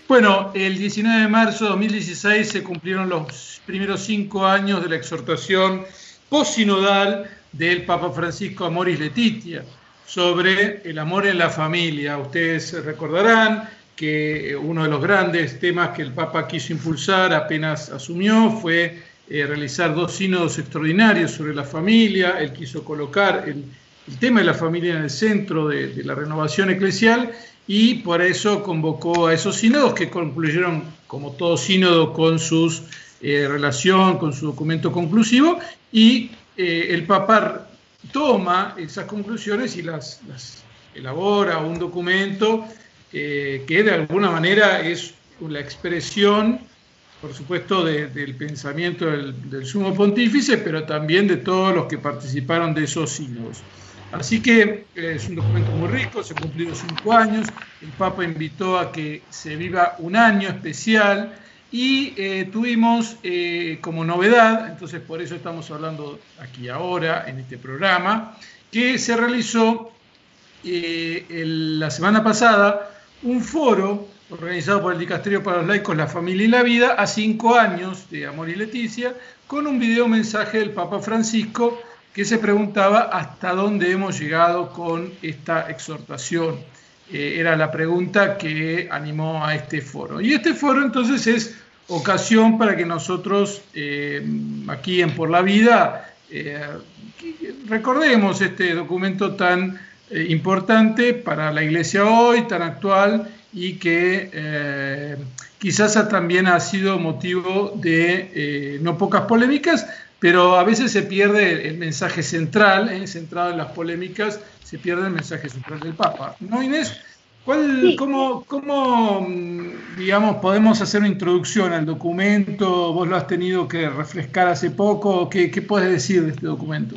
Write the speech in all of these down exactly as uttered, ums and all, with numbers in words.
Bueno, el diecinueve de marzo de dos mil dieciséis se cumplieron los primeros cinco años de la exhortación posinodal del Papa Francisco Amoris Laetitia sobre el amor en la familia. Ustedes recordarán que uno de los grandes temas que el Papa quiso impulsar apenas asumió fue eh, realizar dos sínodos extraordinarios sobre la familia. Él quiso colocar el, el tema de la familia en el centro de, de la renovación eclesial, y por eso convocó a esos sínodos que concluyeron, como todo sínodo, con su eh, relación, con su documento conclusivo, y eh, el Papa toma esas conclusiones y las, las elabora un documento eh, que de alguna manera es la expresión, por supuesto, de, del pensamiento del, del Sumo Pontífice, pero también de todos los que participaron de esos sínodos. Así que eh, es un documento muy rico, se cumplieron cinco años, el Papa invitó a que se viva un año especial y eh, tuvimos eh, como novedad, entonces por eso estamos hablando aquí ahora en este programa, que se realizó eh, el, la semana pasada un foro organizado por el Dicasterio para los Laicos, la Familia y la Vida, a cinco años de Amoris Laetitia, con un video mensaje del Papa Francisco que se preguntaba hasta dónde hemos llegado con esta exhortación. Eh, era la pregunta que animó a este foro. Y este foro entonces es ocasión para que nosotros eh, aquí en Por la Vida eh, recordemos este documento tan eh, importante para la Iglesia hoy, tan actual, y que eh, quizás también ha sido motivo de eh, no pocas polémicas, pero a veces se pierde el mensaje central, ¿eh? centrado en las polémicas, se pierde el mensaje central del Papa. ¿No, Inés? ¿Cuál, sí. cómo, cómo, digamos, podemos hacer una introducción al documento? ¿Vos lo has tenido que refrescar hace poco? ¿Qué, qué puedes decir de este documento?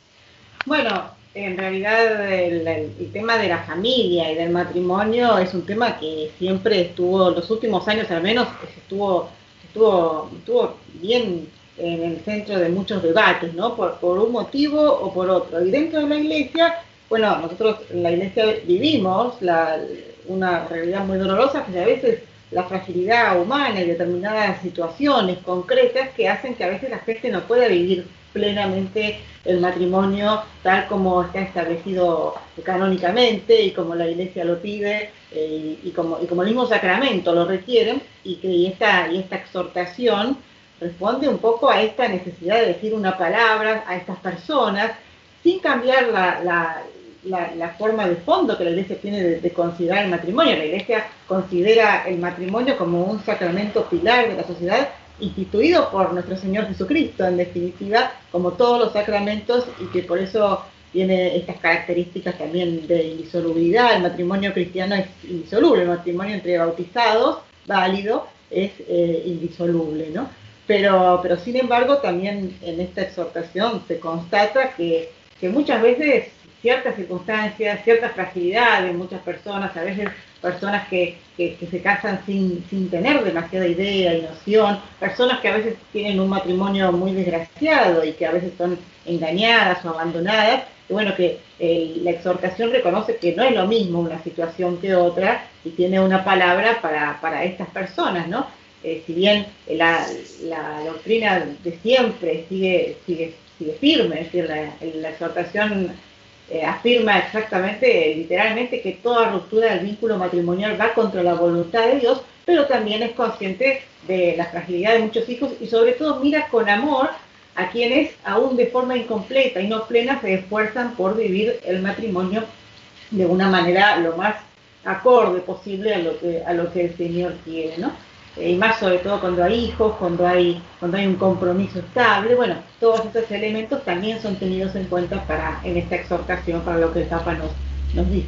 Bueno, en realidad el, el tema de la familia y del matrimonio es un tema que siempre estuvo, los últimos años al menos, estuvo, estuvo, estuvo bien en el centro de muchos debates, ¿no? Por, por un motivo o por otro. Y dentro de la Iglesia, bueno, nosotros en la Iglesia vivimos la, una realidad muy dolorosa, que a veces la fragilidad humana y determinadas situaciones concretas que hacen que a veces la gente no pueda vivir plenamente el matrimonio tal como está establecido canónicamente y como la Iglesia lo pide eh, y, como, y como el mismo sacramento lo requieren, y que y esta, y esta exhortación responde un poco a esta necesidad de decir una palabra a estas personas sin cambiar la, la, la, la forma de fondo que la Iglesia tiene de, de considerar el matrimonio. La Iglesia considera el matrimonio como un sacramento pilar de la sociedad, instituido por nuestro Señor Jesucristo, en definitiva, como todos los sacramentos, y que por eso tiene estas características también de indisolubilidad. El matrimonio cristiano es indisoluble, el matrimonio entre bautizados, válido, es eh, indisoluble, ¿no? Pero, pero sin embargo también en esta exhortación se constata que, que muchas veces ciertas circunstancias, ciertas fragilidades de muchas personas, a veces personas que, que, que se casan sin, sin tener demasiada idea y noción, personas que a veces tienen un matrimonio muy desgraciado y que a veces son engañadas o abandonadas, y bueno, que eh, la exhortación reconoce que no es lo mismo una situación que otra y tiene una palabra para, para estas personas, ¿no? Eh, si bien la, la doctrina de siempre sigue, sigue, sigue firme, es decir, la, la exhortación eh, afirma exactamente, literalmente, que toda ruptura del vínculo matrimonial va contra la voluntad de Dios, pero también es consciente de la fragilidad de muchos hijos y sobre todo mira con amor a quienes aún de forma incompleta y no plena se esfuerzan por vivir el matrimonio de una manera lo más acorde posible a lo que, a lo que el Señor quiere, ¿no? Y más sobre todo cuando hay hijos, cuando hay, cuando hay un compromiso estable. Bueno, todos estos elementos también son tenidos en cuenta para, en esta exhortación, para lo que el Papa nos, nos dice.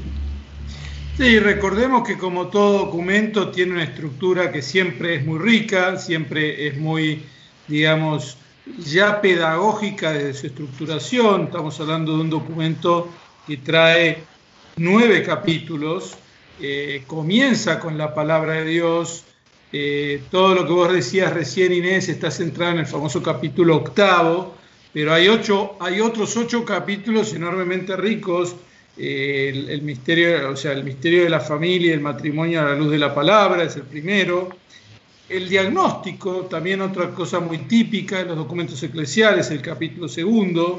Sí, recordemos que como todo documento tiene una estructura que siempre es muy rica, siempre es muy, digamos, ya pedagógica desde su estructuración. Estamos hablando de un documento que trae nueve capítulos, eh, comienza con la palabra de Dios. Eh, todo lo que vos decías recién, Inés, está centrado en el famoso capítulo octavo, pero hay, ocho, hay otros ocho capítulos enormemente ricos eh, el, el misterio, o sea, el misterio de la familia y el matrimonio a la luz de la palabra, es el primero. El diagnóstico, también otra cosa muy típica en los documentos eclesiales, el capítulo segundo.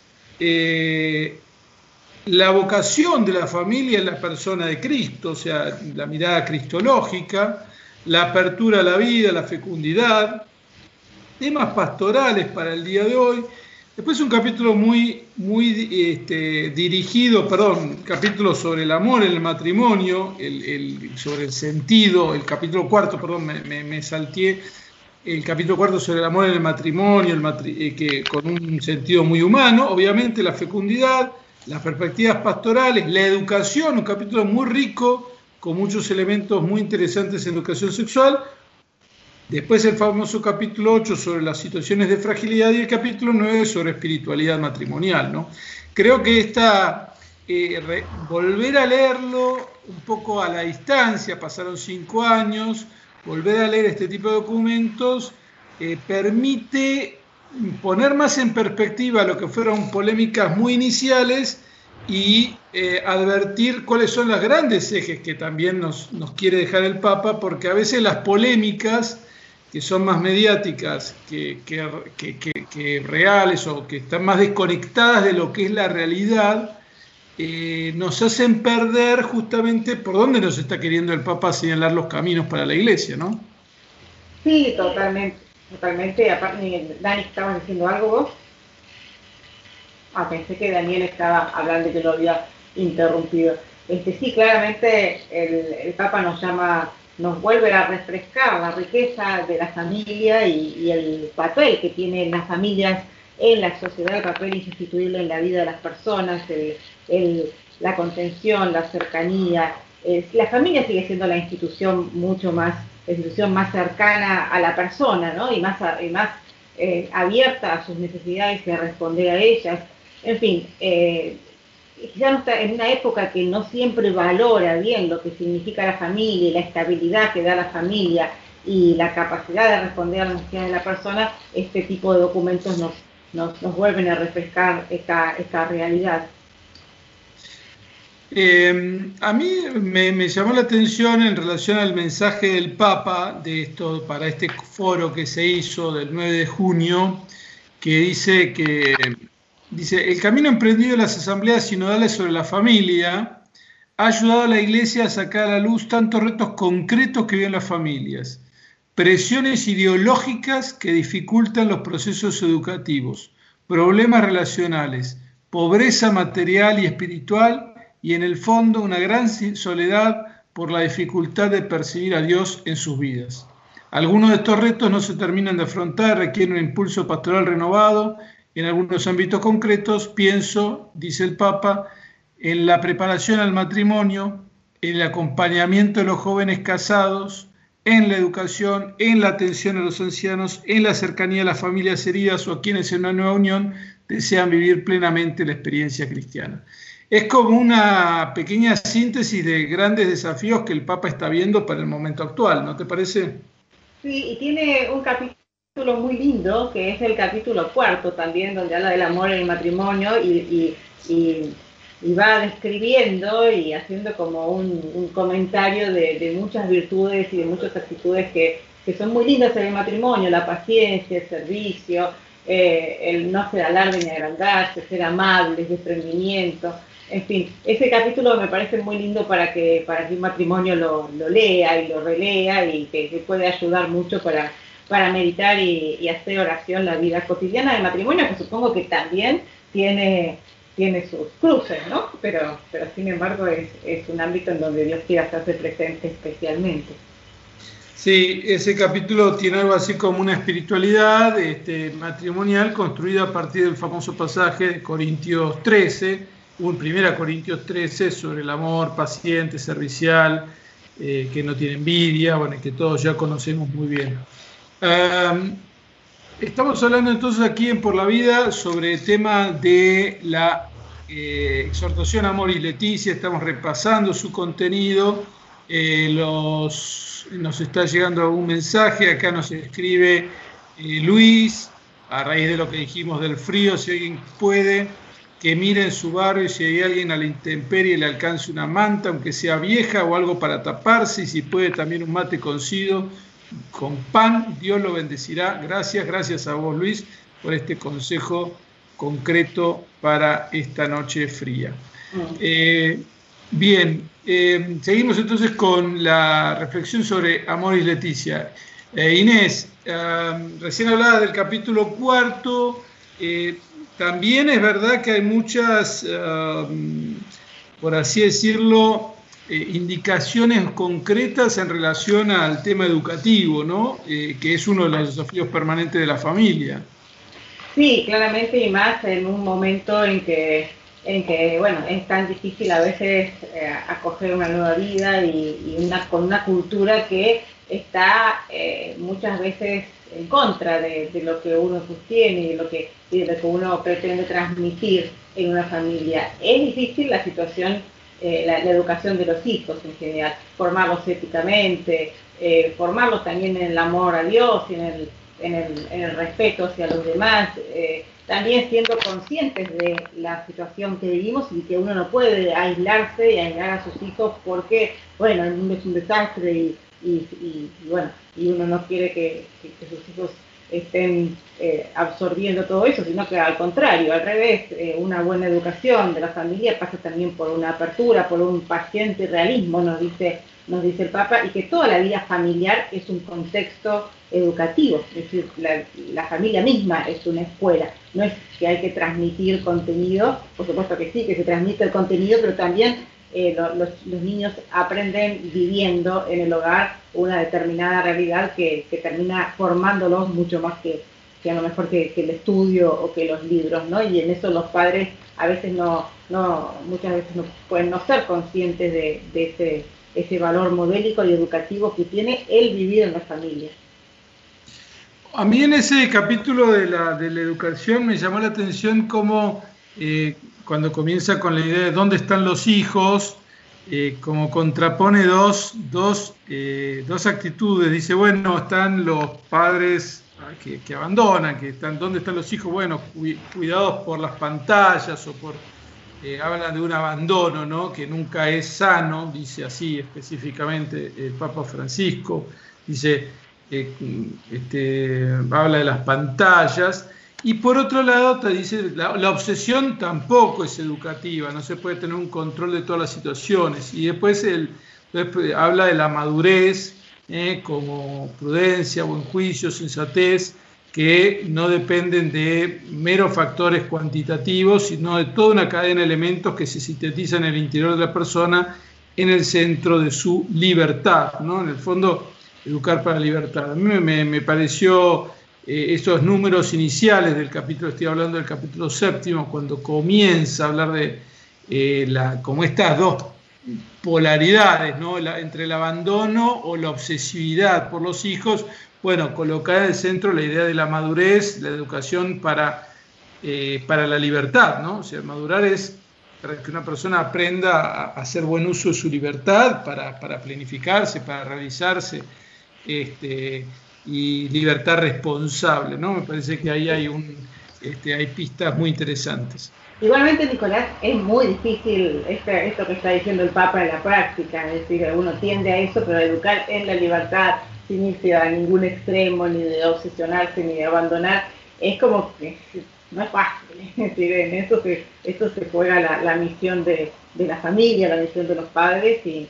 Eh, la vocación de la familia en la persona de Cristo, o sea, la mirada cristológica, la apertura a la vida, la fecundidad, temas pastorales para el día de hoy. Después un capítulo muy, muy este, dirigido, perdón, capítulo sobre el amor en el matrimonio, el, el, sobre el sentido, el capítulo cuarto, perdón, me, me, me salteé, el capítulo cuarto sobre el amor en el matrimonio, el matri eh, que, con un sentido muy humano, obviamente la fecundidad, las perspectivas pastorales, la educación, un capítulo muy rico, con muchos elementos muy interesantes en educación sexual. Después el famoso capítulo ocho sobre las situaciones de fragilidad y el capítulo nueve sobre espiritualidad matrimonial, ¿no? Creo que esta, eh, re, volver a leerlo un poco a la distancia, pasaron cinco años, volver a leer este tipo de documentos eh, permite poner más en perspectiva lo que fueron polémicas muy iniciales y eh, advertir cuáles son los grandes ejes que también nos, nos quiere dejar el Papa, porque a veces las polémicas que son más mediáticas que, que, que, que, que reales o que están más desconectadas de lo que es la realidad, eh, nos hacen perder justamente por dónde nos está queriendo el Papa señalar los caminos para la Iglesia, ¿no? Sí, totalmente, totalmente. Aparte, Dani, ¿estabas diciendo algo vos? Ah, pensé que Daniel estaba hablando y que lo había interrumpido. Este, sí, claramente el, el Papa nos llama, nos vuelve a refrescar la riqueza de la familia y, y el papel que tienen las familias en la sociedad, el papel insustituible en la vida de las personas, el, el, la contención, la cercanía. Eh, la familia sigue siendo la institución mucho más, la institución más cercana a la persona, ¿no? Y más, y más eh, abierta a sus necesidades y a responder a ellas. En fin, eh, quizás no está en una época que no siempre valora bien lo que significa la familia y la estabilidad que da la familia y la capacidad de responder a las necesidades de la persona. Este tipo de documentos nos, nos, nos vuelven a refrescar esta, esta realidad. Eh, a mí me, me llamó la atención en relación al mensaje del Papa de esto, para este foro que se hizo del nueve de junio, que dice que dice, el camino emprendido en las asambleas sinodales sobre la familia ha ayudado a la Iglesia a sacar a la luz tantos retos concretos que viven las familias, presiones ideológicas que dificultan los procesos educativos, problemas relacionales, pobreza material y espiritual y en el fondo una gran soledad por la dificultad de percibir a Dios en sus vidas. Algunos de estos retos no se terminan de afrontar, requieren un impulso pastoral renovado. En algunos ámbitos concretos, pienso, dice el Papa, en la preparación al matrimonio, en el acompañamiento de los jóvenes casados, en la educación, en la atención a los ancianos, en la cercanía a las familias heridas o a quienes en una nueva unión desean vivir plenamente la experiencia cristiana. Es como una pequeña síntesis de grandes desafíos que el Papa está viendo para el momento actual, ¿no te parece? Sí, y tiene un capítulo muy lindo, que es el capítulo cuarto también, donde habla del amor en el matrimonio y, y, y, y va describiendo y haciendo como un, un comentario de, de muchas virtudes y de muchas actitudes que, que son muy lindas en el matrimonio, la paciencia, el servicio, eh, el no hacer alarde ni agrandarse, ser amables, desprendimiento. En fin, ese capítulo me parece muy lindo para que, para que un matrimonio lo, lo lea y lo relea y que, que puede ayudar mucho para, para meditar y, y hacer oración la vida cotidiana del matrimonio, que supongo que también tiene, tiene sus cruces, ¿no? Pero, pero sin embargo es, es un ámbito en donde Dios quiere hacerse presente especialmente. Sí, ese capítulo tiene algo así como una espiritualidad este, matrimonial construida a partir del famoso pasaje de Corintios trece, un primera Corintios trece sobre el amor paciente, servicial, eh, que no tiene envidia, bueno, que todos ya conocemos muy bien. Um, estamos hablando entonces aquí en Por la Vida sobre el tema de la eh, exhortación Amoris Laetitia, estamos repasando su contenido, eh, los, nos está llegando un mensaje, acá nos escribe eh, Luis, a raíz de lo que dijimos del frío, si alguien puede que mire en su barrio y si hay alguien a la intemperie le alcance una manta, aunque sea vieja, o algo para taparse, y si puede también un mate cocido con pan, Dios lo bendecirá. Gracias, gracias a vos, Luis, por este consejo concreto para esta noche fría. Eh, bien, eh, seguimos entonces con la reflexión sobre Amoris Laetitia. Eh, Inés, eh, recién hablaba del capítulo cuarto. Eh, también es verdad que hay muchas, eh, por así decirlo, eh, indicaciones concretas en relación al tema educativo, ¿no? Eh, que es uno de los desafíos permanentes de la familia. Sí, claramente, y más en un momento en que, en que bueno, es tan difícil a veces eh, acoger una nueva vida y, y una, con una cultura que está eh, muchas veces en contra de, de lo que uno sostiene y de lo que, y de lo que uno pretende transmitir en una familia. Es difícil la situación, eh, la, la educación de los hijos en general, formarlos éticamente, eh, formarlos también en el amor a Dios y en el En el, en el respeto hacia los demás, eh, también siendo conscientes de la situación que vivimos y que uno no puede aislarse y aislar a sus hijos porque, bueno, el mundo es un desastre y, y, y, y bueno, y uno no quiere que, que, que sus hijos estén eh, absorbiendo todo eso, sino que al contrario, al revés, eh, una buena educación de la familia pasa también por una apertura, por un paciente realismo, nos dice, nos dice el Papa, y que toda la vida familiar es un contexto educativo, es decir, la, la familia misma es una escuela, no es que hay que transmitir contenido, por supuesto que sí, que se transmite el contenido, pero también eh, lo, los, los niños aprenden viviendo en el hogar una determinada realidad que, que termina formándolos mucho más que, que a lo mejor que, que el estudio o que los libros, ¿no? Y en eso los padres a veces no, no muchas veces no pueden no ser conscientes de, de ese, ese valor modélico y educativo que tiene el vivir en la familia. A mí en ese capítulo de la, de la educación me llamó la atención cómo eh, cuando comienza con la idea de dónde están los hijos, eh, como contrapone dos, dos, eh, dos actitudes. Dice, bueno, están los padres que, que abandonan, que están, ¿dónde están los hijos? Bueno, cu- cuidados por las pantallas o por... Eh, hablan de un abandono, ¿no? Que nunca es sano, dice así específicamente el Papa Francisco. Dice... Eh, este, habla de las pantallas, y por otro lado te dice la, la obsesión tampoco es educativa, no se puede tener un control de todas las situaciones, y después, el, después habla de la madurez eh, como prudencia, buen juicio, sensatez, que no dependen de meros factores cuantitativos, sino de toda una cadena de elementos que se sintetizan en el interior de la persona en el centro de su libertad, ¿no? En el fondo, educar para la libertad. A mí me, me pareció eh, esos números iniciales del capítulo, estoy hablando del capítulo séptimo, cuando comienza a hablar de eh, la, como estas dos polaridades, ¿no? La, entre el abandono o la obsesividad por los hijos, bueno, colocar en el centro la idea de la madurez, la educación para, eh, para la libertad, ¿no? O sea, madurar es para que una persona aprenda a hacer buen uso de su libertad, para, para planificarse, para realizarse, Este, y libertad responsable, ¿no? Me parece que ahí hay un, este, hay pistas muy interesantes. Igualmente, Nicolás, es muy difícil este, esto que está diciendo el Papa en la práctica, es decir, uno tiende a eso, pero educar en la libertad sin irse a ningún extremo, ni de obsesionarse, ni de abandonar, es como que no es fácil, es decir, en esto se, esto se juega la, la misión de, de la familia, la misión de los padres, y,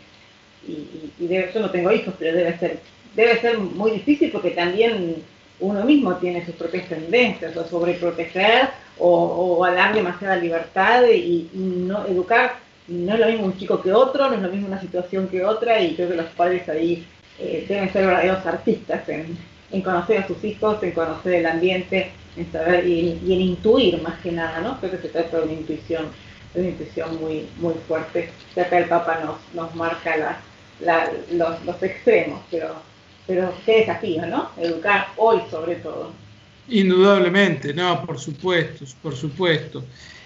y, y de, yo no tengo hijos, pero debe ser debe ser muy difícil porque también uno mismo tiene sus propias tendencias, o sobreproteger, o, o a dar demasiada libertad, y, y no educar no es lo mismo un chico que otro, no es lo mismo una situación que otra, y creo que los padres ahí eh, deben ser verdaderos artistas en, en conocer a sus hijos, en conocer el ambiente, en saber y, y en intuir más que nada, ¿no? Creo que se trata de una intuición, de una intuición muy, muy fuerte. Que acá el Papa nos, nos marca la, la, los, los extremos, pero Pero qué desafío, ¿no? Educar hoy sobre todo. Indudablemente, no, por supuesto, por supuesto.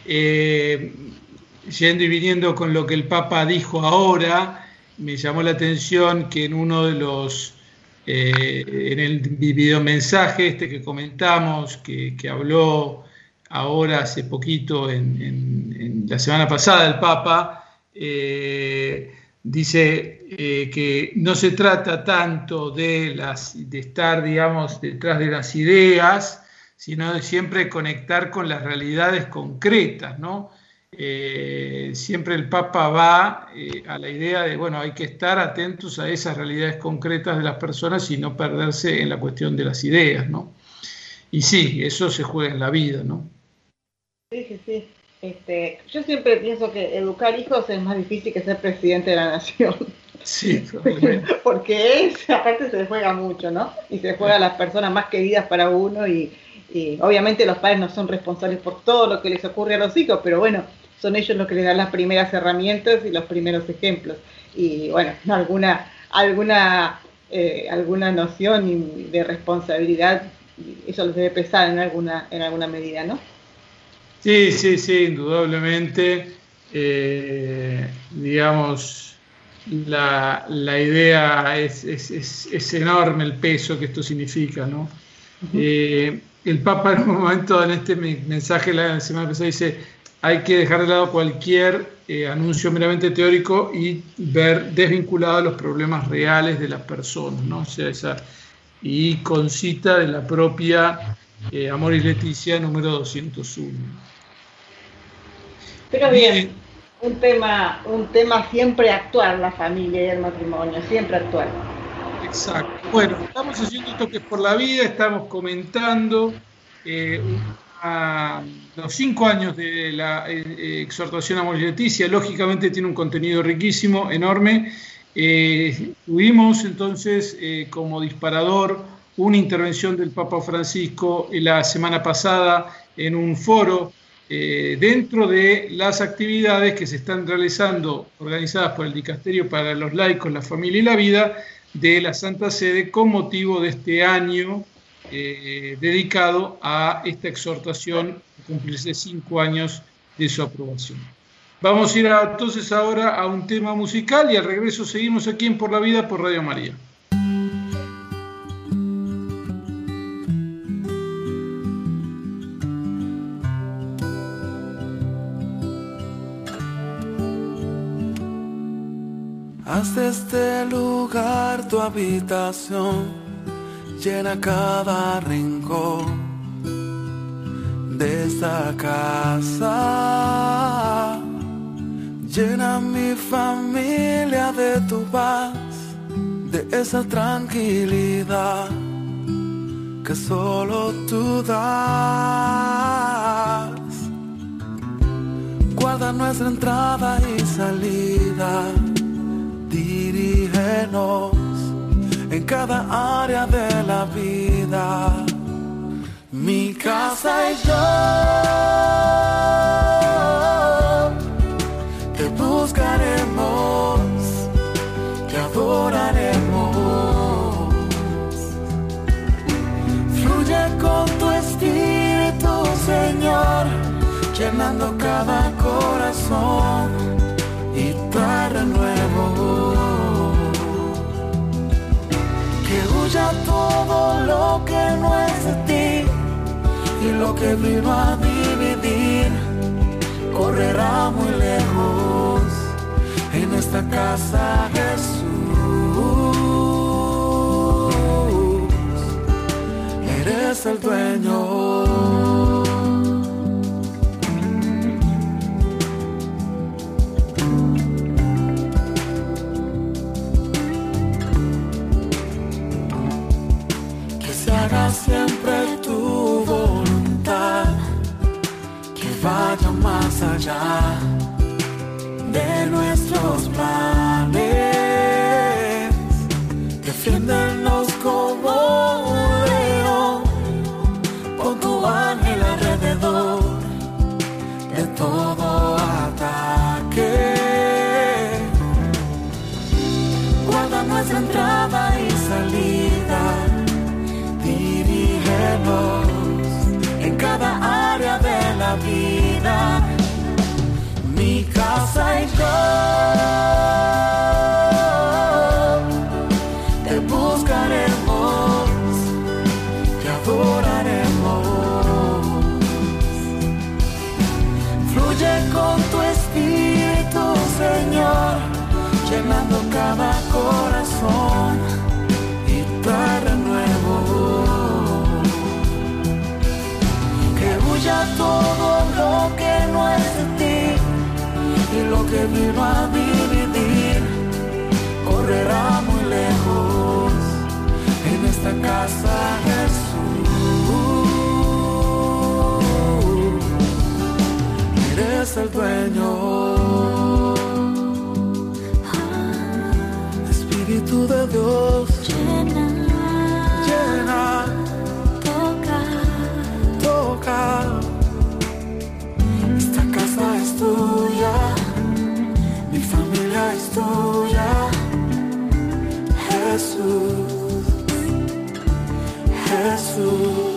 Eh, yendo y viniendo con lo que el Papa dijo ahora, me llamó la atención que en uno de los, eh, en el videomensaje este que comentamos, que, que habló ahora hace poquito, en, en, en la semana pasada, el Papa eh, dice eh, que no se trata tanto de, las, de estar, digamos, detrás de las ideas, sino de siempre conectar con las realidades concretas, ¿no? Eh, siempre el Papa va eh, a la idea de, bueno, hay que estar atentos a esas realidades concretas de las personas y no perderse en la cuestión de las ideas, ¿no? Y sí, eso se juega en la vida, ¿no? Sí, sí, sí. Este, yo siempre pienso que educar hijos es más difícil que ser presidente de la nación. Sí, porque es, aparte se juega mucho, ¿no? Y se juega a las personas más queridas para uno y, y obviamente los padres no son responsables por todo lo que les ocurre a los hijos, pero bueno, son ellos los que les dan las primeras herramientas y los primeros ejemplos. Y bueno, alguna, alguna, eh, alguna noción de responsabilidad, eso les debe pesar en alguna, en alguna medida, ¿no? Sí, sí, sí, indudablemente. Eh, digamos, la, la idea es, es, es, es enorme el peso que esto significa, ¿no? Uh-huh. Eh, el Papa en un momento, en este mensaje la semana pasada, dice: hay que dejar de lado cualquier eh, anuncio meramente teórico y ver desvinculado los problemas reales de las personas, ¿no? O sea, esa, y con cita de la propia eh, Amoris Laetitia número doscientos uno. Pero bien, bien, un tema, un tema siempre actual, la familia y el matrimonio, siempre actual. Exacto. Bueno, estamos haciendo Toques por la Vida, estamos comentando eh, a los cinco años de la eh, exhortación a Amoris Laetitia. Lógicamente tiene un contenido riquísimo, enorme. Eh, tuvimos entonces eh, como disparador una intervención del Papa Francisco la semana pasada en un foro eh, dentro de las actividades que se están realizando, organizadas por el Dicasterio para los Laicos, la Familia y la Vida de la Santa Sede, con motivo de este año eh, dedicado a esta exhortación, a cumplirse cinco años de su aprobación. Vamos a ir a, entonces ahora a un tema musical y al regreso seguimos aquí en Por la Vida por Radio María. Haz de este lugar tu habitación, llena cada rincón de esta casa. Llena mi familia de tu paz, de esa tranquilidad que solo tú das. Guarda nuestra entrada y salida, dirígenos en cada área de la vida. Mi casa y yo te buscaremos, te adoraremos. Fluye con tu espíritu, Señor, llenando cada corazón y trae renuevo. Que huya todo lo que no es de ti, y lo que vino a dividir correrá muy lejos. En esta casa, Jesús, eres el dueño. Siempre tu voluntad, que vaya más allá de nuestros planes. Defiéndenos como un león, pon tu ángel alrededor de todo ataque. Guarda nuestra entrada y salida, en cada área de la vida. Mi casa y yo te buscaremos, te adoraremos. cada corazón y trae renuevo. Que huya todo lo que no es de ti, y lo que vino a dividir correrá muy lejos. En esta casa Jesús, eres el dueño. Espíritu de Dios, llena, llena, toca, toca. Esta casa es tuya, mi familia es tuya. Jesús, Jesús.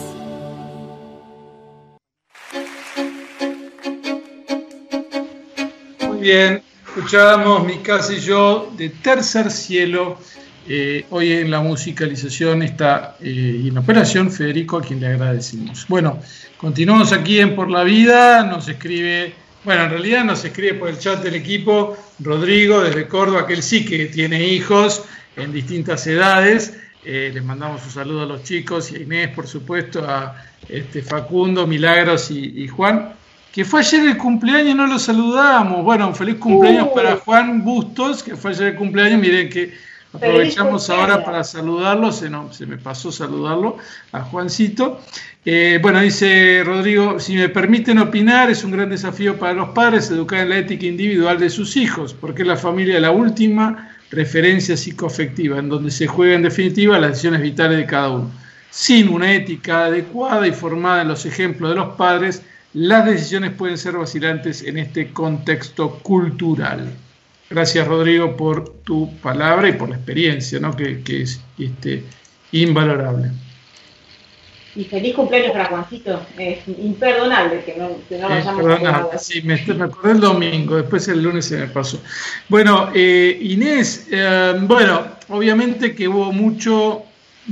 Muy bien, escuchábamos Mi casa y yo de Tercer Cielo. Eh, hoy en la musicalización está eh, y en la operación Federico, a quien le agradecemos. Bueno, continuamos aquí en Por la Vida. Nos escribe, bueno, en realidad nos escribe por el chat del equipo Rodrigo desde Córdoba, que él sí que tiene hijos en distintas edades. Eh, les mandamos un saludo a los chicos y a Inés, por supuesto, a este, Facundo, Milagros y, y Juan, que fue ayer el cumpleaños, no lo saludamos. Bueno, un feliz cumpleaños uh. para Juan Bustos, que fue ayer el cumpleaños. Miren que aprovechamos ahora para saludarlo, se, no, se me pasó saludarlo a Juancito. Eh, bueno, dice Rodrigo, si me permiten opinar, es un gran desafío para los padres educar en la ética individual de sus hijos, porque la familia es la última referencia psicoafectiva, en donde se juega en definitiva las decisiones vitales de cada uno. Sin una ética adecuada y formada en los ejemplos de los padres, las decisiones pueden ser vacilantes en este contexto cultural. Gracias, Rodrigo, por tu palabra y por la experiencia, ¿no? que, que es este, invalorable. Y feliz cumpleaños para Juancito. Es imperdonable que no, que no lo hayamos acordado. Sí, me, me acordé el domingo, después el lunes se me pasó. Bueno, eh, Inés, eh, bueno, obviamente que hubo mucho,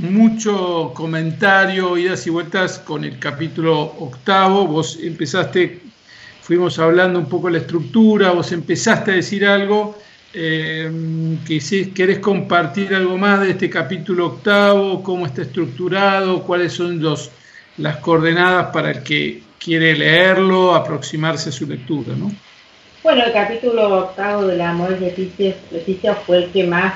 mucho comentario, idas y vueltas con el capítulo octavo. Vos empezaste, fuimos hablando un poco de la estructura, vos empezaste a decir algo, eh, que si querés compartir algo más de este capítulo octavo, cómo está estructurado, cuáles son los, las coordenadas para el que quiere leerlo, aproximarse a su lectura, ¿no? Bueno, el capítulo octavo de la Amor Leticia, Leticia fue el que más,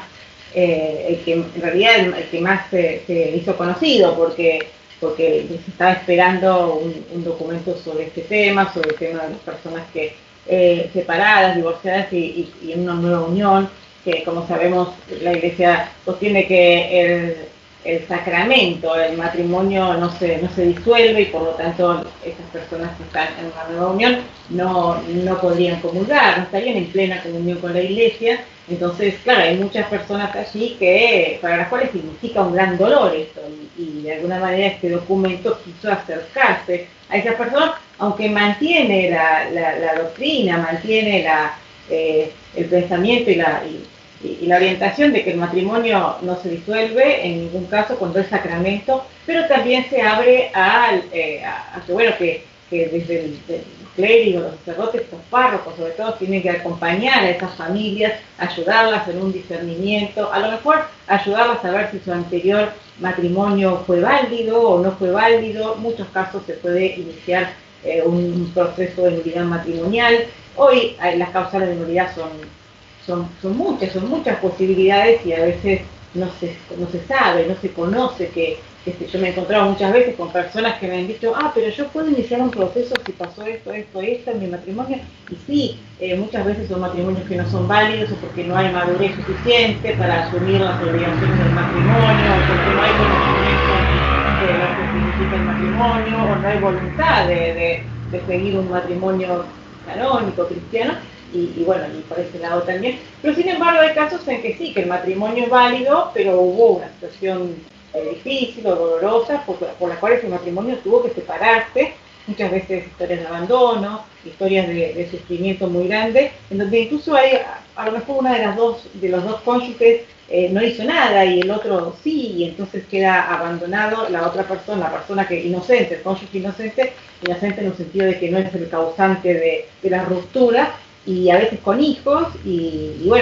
eh, el que en realidad el, el que más se, se hizo conocido, porque porque se estaba esperando un, un documento sobre este tema, sobre el tema de las personas que eh, separadas, divorciadas y, y, y en una nueva unión, que como sabemos la Iglesia sostiene que el, el sacramento, el matrimonio no se, no se disuelve y por lo tanto esas personas que están en una nueva unión no, no podrían comulgar, no estarían en plena comunión con la Iglesia. Entonces, claro, hay muchas personas allí que para las cuales significa un gran dolor esto y, y de alguna manera este documento quiso acercarse a esas personas, aunque mantiene la, la, la doctrina, mantiene la, eh, el pensamiento y la, y, y la orientación de que el matrimonio no se disuelve en ningún caso cuando es sacramento, pero también se abre a, eh, a, a que, bueno, que, que desde el, el clérigo, los sacerdotes, los párrocos sobre todo, tienen que acompañar a esas familias, ayudarlas en un discernimiento, a lo mejor ayudarlas a ver si su anterior matrimonio fue válido o no fue válido. En muchos casos se puede iniciar eh, un proceso de nulidad matrimonial. Hoy eh, las causales de nulidad son, son, son muchas, son muchas posibilidades y a veces no se, no se sabe, no se conoce que Este, yo me he encontrado muchas veces con personas que me han dicho, ah, pero yo puedo iniciar un proceso si pasó esto, esto, esto en mi matrimonio. Y sí, eh, muchas veces son matrimonios que no son válidos o porque no hay madurez suficiente para asumir las obligaciones del matrimonio, o porque no hay conocimiento de lo que significa el matrimonio, o no hay voluntad de, de, de seguir un matrimonio canónico, cristiano. Y, y bueno, y por ese lado también. Pero sin embargo hay casos en que sí, que el matrimonio es válido, pero hubo una situación Eh, difícil o dolorosa por, por las cuales el matrimonio tuvo que separarse, muchas veces historias de abandono, historias de, de sufrimiento muy grande, en donde incluso hay, a, a lo mejor una de las dos, de los dos cónyuges eh, no hizo nada y el otro sí, y entonces queda abandonado la otra persona, la persona que inocente, el cónyuge inocente, inocente en el sentido de que no es el causante de, de la ruptura, y a veces con hijos, y, y bueno,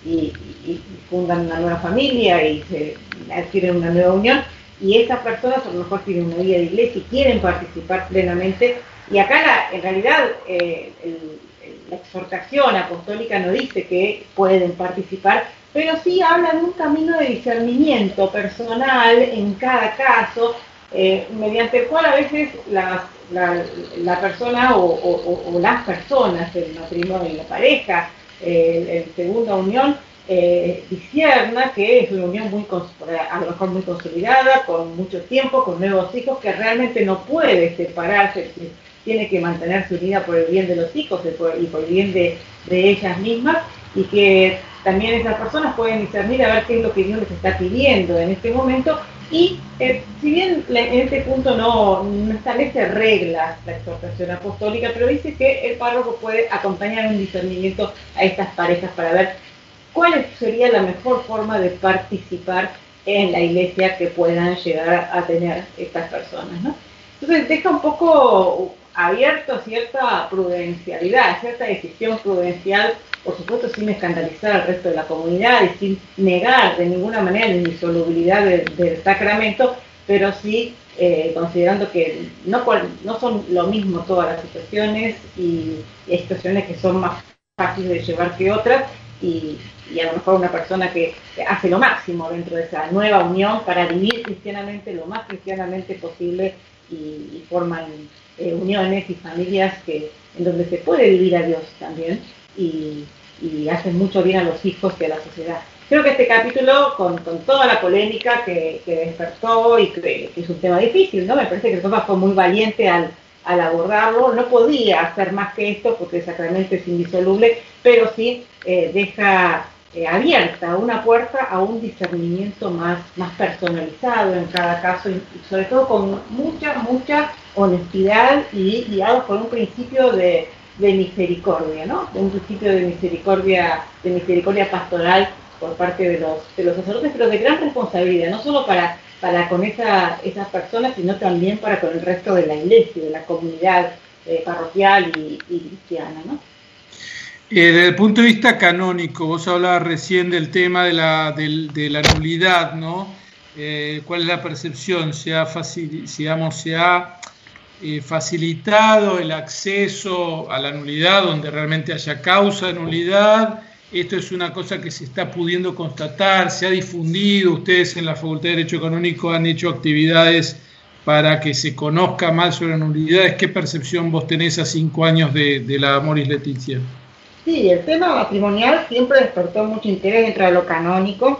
y, y, y fundan una nueva familia y se adquieren una nueva unión, y estas personas a lo mejor tienen una vida de iglesia y quieren participar plenamente, y acá la, en realidad eh, el, el, la exhortación apostólica no dice que pueden participar, pero sí habla de un camino de discernimiento personal en cada caso, eh, mediante el cual a veces las, la, la persona o, o, o las personas, el matrimonio y la pareja, eh, en segunda unión, eh, discierna que es una unión muy, a lo mejor muy consolidada, con mucho tiempo, con nuevos hijos, que realmente no puede separarse, tiene que mantenerse unida por el bien de los hijos y por el bien de, de ellas mismas, y que también esas personas pueden discernir a ver qué es lo que Dios les está pidiendo en este momento. Y eh, si bien en este punto no, no establece reglas la exhortación apostólica, pero dice que el párroco puede acompañar un discernimiento a estas parejas para ver cuál sería la mejor forma de participar en la iglesia que puedan llegar a tener estas personas, ¿no? Entonces deja un poco abierto cierta prudencialidad, cierta decisión prudencial, por supuesto sin escandalizar al resto de la comunidad y sin negar de ninguna manera la indisolubilidad de, del sacramento, pero sí eh, considerando que no, no son lo mismo todas las situaciones, y hay situaciones que son más fáciles de llevar que otras, y, y a lo mejor una persona que hace lo máximo dentro de esa nueva unión para vivir cristianamente lo más cristianamente posible, y, y forman eh, uniones y familias que en donde se puede vivir a Dios también, y, y hacen mucho bien a los hijos y a la sociedad. Creo que este capítulo, con, con toda la polémica que, que despertó y que, que es un tema difícil, ¿no? Me parece que el Papa fue muy valiente al, al abordarlo. No podía hacer más que esto porque el sacramento es indisoluble, pero sí eh, deja eh, abierta una puerta a un discernimiento más, más personalizado en cada caso, y sobre todo con mucha, mucha honestidad y guiados por un principio de, de misericordia, ¿no? Un principio de misericordia, de misericordia pastoral por parte de los, de los sacerdotes, pero de gran responsabilidad, no solo para, para con esa, esas personas, sino también para con el resto de la iglesia, de la comunidad eh, parroquial y, y cristiana, ¿no? Eh, desde el punto de vista canónico, vos hablabas recién del tema de la, de, de la nulidad, ¿no? Eh, ¿Cuál es la percepción? ¿Se ha, facil, digamos, se ha eh, facilitado el acceso a la nulidad donde realmente haya causa de nulidad? Esto es una cosa que se está pudiendo constatar, se ha difundido. Ustedes en la Facultad de Derecho Canónico han hecho actividades para que se conozca más sobre nulidades. ¿Qué percepción vos tenés a cinco años de, de la Amoris Laetitia? Sí, el tema matrimonial siempre despertó mucho interés dentro de lo canónico,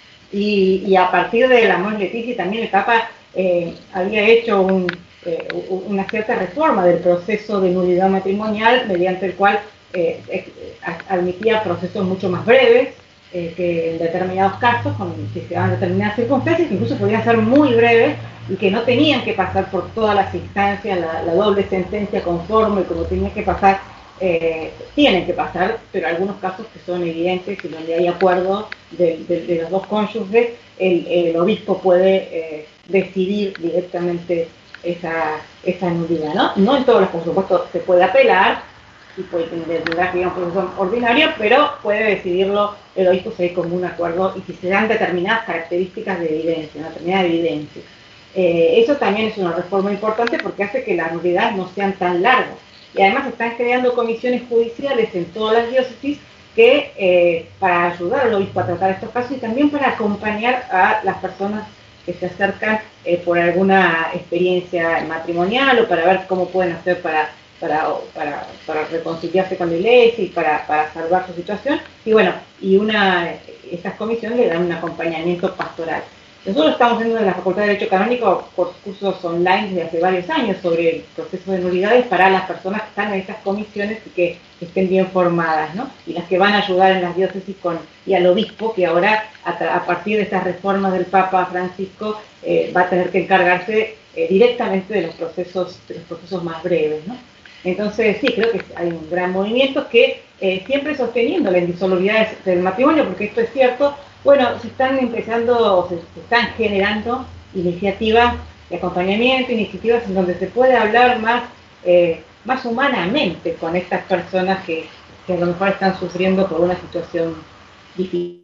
y, y a partir de la Amoris Laetitia también el Papa eh, había hecho un, eh, una cierta reforma del proceso de nulidad matrimonial, mediante el cual eh, eh, admitía procesos mucho más breves, eh, que en determinados casos, con, que se daban determinadas circunstancias, que incluso podían ser muy breves y que no tenían que pasar por todas las instancias, la, la doble sentencia conforme, como tenía que pasar. Eh, tienen que pasar, pero algunos casos que son evidentes y donde hay acuerdo de, de, de los dos cónyuges, el, el obispo puede eh, decidir directamente esa, esa nulidad, ¿no? No en todos los, por supuesto, se puede apelar y puede tener un proceso ordinario, pero puede decidirlo el obispo si hay como un acuerdo y si se dan determinadas características de evidencia, una determinada evidencia. Eh, eso también es una reforma importante porque hace que las nulidades no sean tan largas. Y además se están creando comisiones judiciales en todas las diócesis que eh, para ayudar al obispo a tratar estos casos y también para acompañar a las personas que se acercan eh, por alguna experiencia matrimonial o para ver cómo pueden hacer para, para, para, para reconciliarse con la iglesia y para, para salvar su situación. Y bueno, y una, estas comisiones le dan un acompañamiento pastoral. Nosotros estamos haciendo en la Facultad de Derecho Canónico por cursos online desde hace varios años sobre el proceso de nulidades para las personas que están en estas comisiones y que estén bien formadas, ¿no? Y las que van a ayudar en las diócesis con, y al obispo, que ahora a, a partir de estas reformas del Papa Francisco eh, va a tener que encargarse eh, directamente de los procesos, de los procesos más breves, ¿no? Entonces sí, creo que hay un gran movimiento que eh, siempre sosteniendo la indisolubilidad del matrimonio, porque esto es cierto. Bueno, se están empezando, se, se están generando iniciativas de acompañamiento, iniciativas en donde se puede hablar más, eh, más humanamente con estas personas que, que a lo mejor están sufriendo por una situación difícil.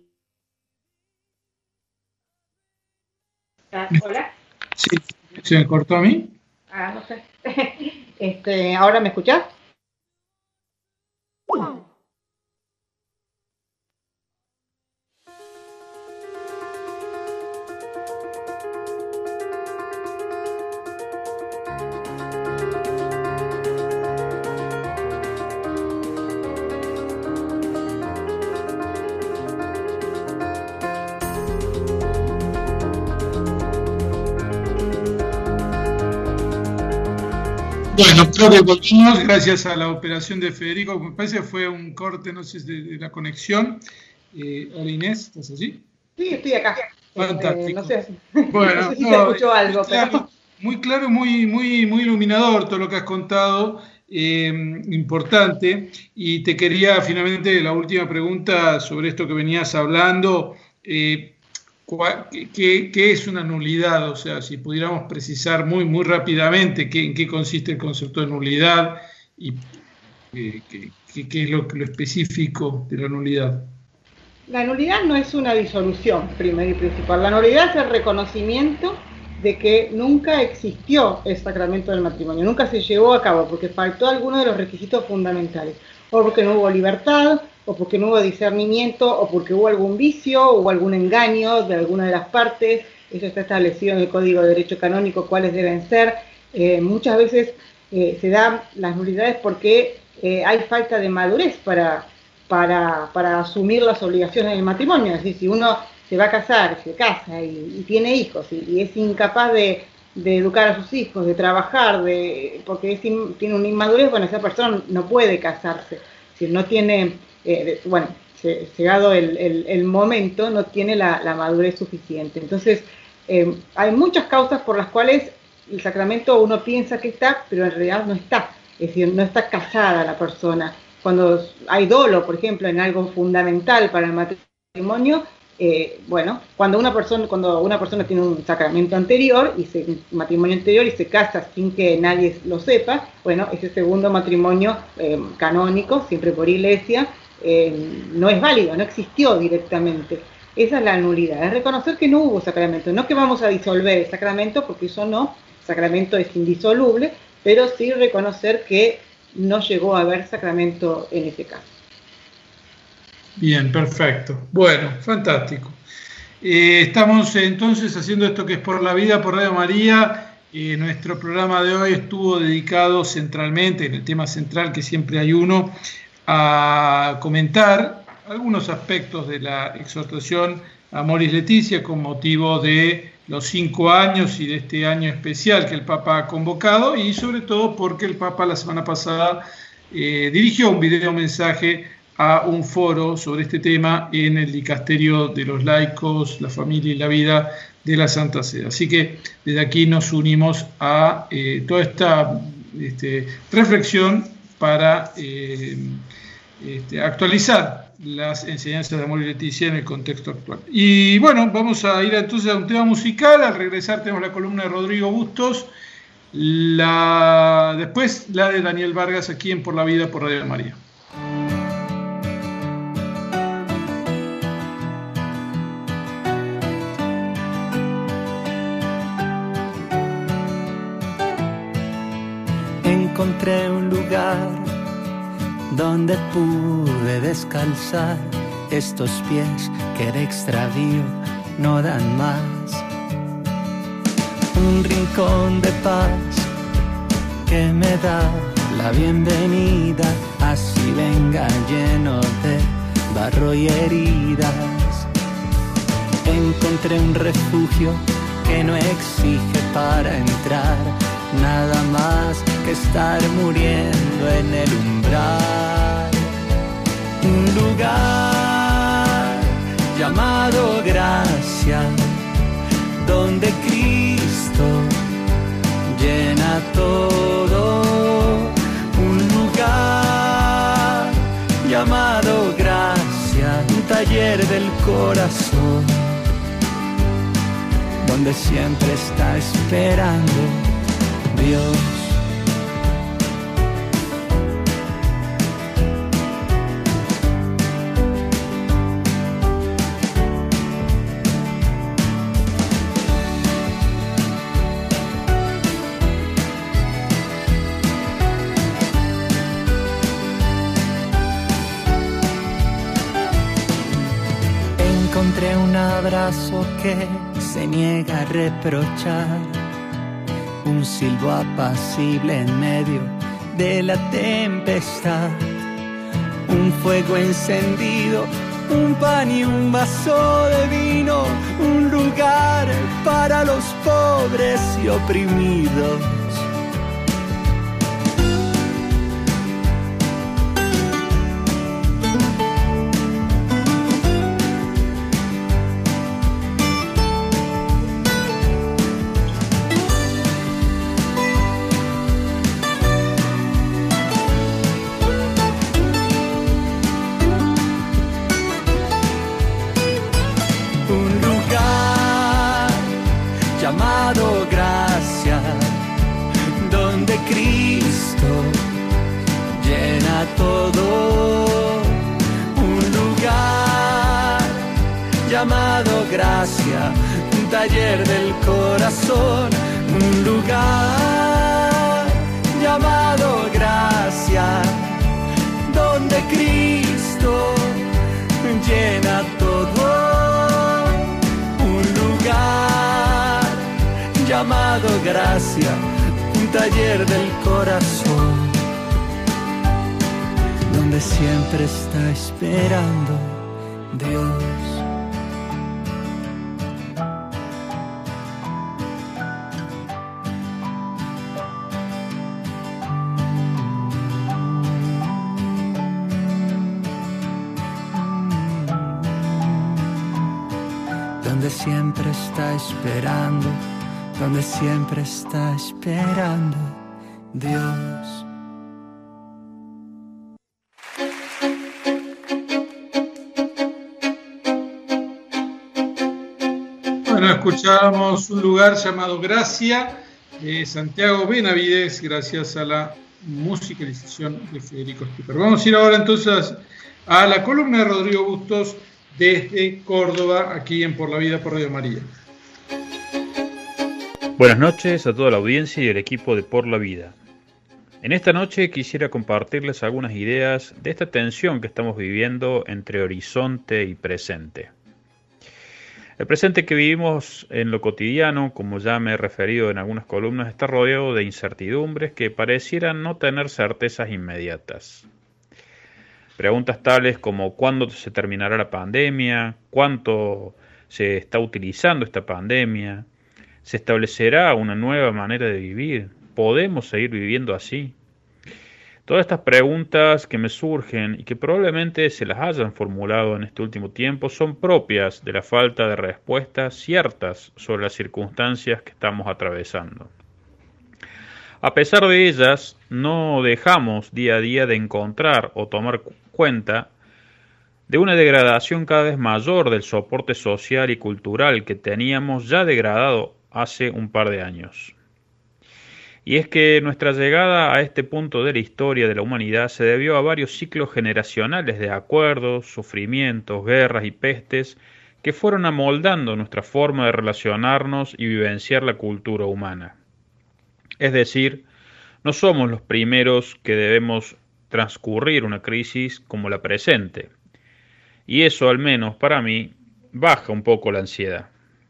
¿Hola? Sí, ¿se me cortó a mí? Ah, no sé. Este, ¿ahora me escuchás? Bueno, creo que volvimos gracias a la operación de Federico. Me parece que fue un corte, no sé, de, de la conexión. Eh, hola Inés, ¿estás allí? Sí, estoy acá. Fantástico. Eh, no sé, bueno, no sé si no, se escuchó algo, muy claro, pero... muy claro, muy, muy, muy iluminador todo lo que has contado, eh, importante. Y te quería finalmente la última pregunta sobre esto que venías hablando. Eh, ¿Qué, qué es una nulidad? O sea, si pudiéramos precisar muy, muy rápidamente qué, en qué consiste el concepto de nulidad y eh, qué, qué, qué es lo, lo específico de la nulidad. La nulidad no es una disolución, primero y principal. La nulidad es el reconocimiento de que nunca existió el sacramento del matrimonio, nunca se llevó a cabo porque faltó alguno de los requisitos fundamentales, o porque no hubo libertad, o porque no hubo discernimiento, o porque hubo algún vicio, o hubo algún engaño de alguna de las partes. Eso está establecido en el Código de Derecho Canónico, cuáles deben ser. Eh, muchas veces eh, se dan las nulidades porque eh, hay falta de madurez para, para, para asumir las obligaciones del matrimonio. Es decir, si uno se va a casar, se casa y, y tiene hijos, y, y es incapaz de, de educar a sus hijos, de trabajar, de, porque es in, tiene una inmadurez, bueno, esa persona no puede casarse. Si no tiene... Eh, bueno, llegado el, el, el momento, no tiene la, la madurez suficiente. Entonces, eh, hay muchas causas por las cuales el sacramento uno piensa que está, pero en realidad no está. Es decir, no está casada la persona. Cuando hay dolo, por ejemplo, en algo fundamental para el matrimonio, eh, bueno, cuando una persona cuando una persona tiene un sacramento anterior, y se, un matrimonio anterior y se casa sin que nadie lo sepa, bueno, ese segundo matrimonio eh, canónico, siempre por iglesia, Eh, no es válido, no existió directamente. Esa es la nulidad, es reconocer que no hubo sacramento, no que vamos a disolver el sacramento, porque eso no, el sacramento es indisoluble, pero sí reconocer que no llegó a haber sacramento en ese caso. Bien, perfecto. Bueno, fantástico. Eh, estamos entonces haciendo esto que es Por la Vida, por Radio María. Eh, nuestro programa de hoy estuvo dedicado centralmente, en el tema central, que siempre hay uno, a comentar algunos aspectos de la exhortación Amoris Laetitia con motivo de los cinco años y de este año especial que el Papa ha convocado, y sobre todo porque el Papa la semana pasada eh, dirigió un video mensaje a un foro sobre este tema en el Dicasterio de los Laicos, la Familia y la Vida de la Santa Sede. Así que desde aquí nos unimos a eh, toda esta este, reflexión para eh, este, actualizar las enseñanzas de Amoris Laetitia en el contexto actual. Y bueno, vamos a ir entonces a un tema musical. Al regresar tenemos la columna de Rodrigo Bustos, la, después la de Daniel Vargas aquí en Por la Vida por Radio María. Encontré un lugar donde pude descalzar estos pies que de extravío no dan más. Un rincón de paz que me da la bienvenida, así venga lleno de barro y heridas. Encontré un refugio que no exige para entrar nada más que estar muriendo en el umbral. Un lugar llamado gracia, donde Cristo llena todo. Un lugar llamado gracia, un taller del corazón, donde siempre está esperando Dios. abrazo que se niega a reprochar, un silbo apacible en medio de la tempestad, un fuego encendido, un pan y un vaso de vino, un lugar para los pobres y oprimidos. Llamado gracia, un taller del corazón, un lugar llamado gracia, donde Cristo llena todo, un lugar llamado gracia, un taller del corazón, donde siempre está esperando Dios. Donde siempre está esperando, donde siempre está esperando Dios. Bueno, escuchábamos Un lugar llamado Gracia de Santiago Benavides, gracias a la musicalización de Federico Schipper. Vamos a ir ahora entonces a la columna de Rodrigo Bustos desde Córdoba, aquí en Por la Vida por Radio María. Buenas noches a toda la audiencia y el equipo de Por la Vida. En esta noche quisiera compartirles algunas ideas de esta tensión que estamos viviendo entre horizonte y presente. El presente que vivimos en lo cotidiano, como ya me he referido en algunas columnas, está rodeado de incertidumbres que parecieran no tener certezas inmediatas. Preguntas tales como ¿cuándo se terminará la pandemia? ¿Cuánto se está utilizando esta pandemia? ¿Se establecerá una nueva manera de vivir? ¿Podemos seguir viviendo así? Todas estas preguntas que me surgen y que probablemente se las hayan formulado en este último tiempo son propias de la falta de respuestas ciertas sobre las circunstancias que estamos atravesando. A pesar de ellas, no dejamos día a día de encontrar o tomar cuenta de una degradación cada vez mayor del soporte social y cultural que teníamos ya degradado hace un par de años. Y es que nuestra llegada a este punto de la historia de la humanidad se debió a varios ciclos generacionales de acuerdos, sufrimientos, guerras y pestes que fueron amoldando nuestra forma de relacionarnos y vivenciar la cultura humana. Es decir, no somos los primeros que debemos transcurrir una crisis como la presente. Y eso, al menos para mí, baja un poco la ansiedad.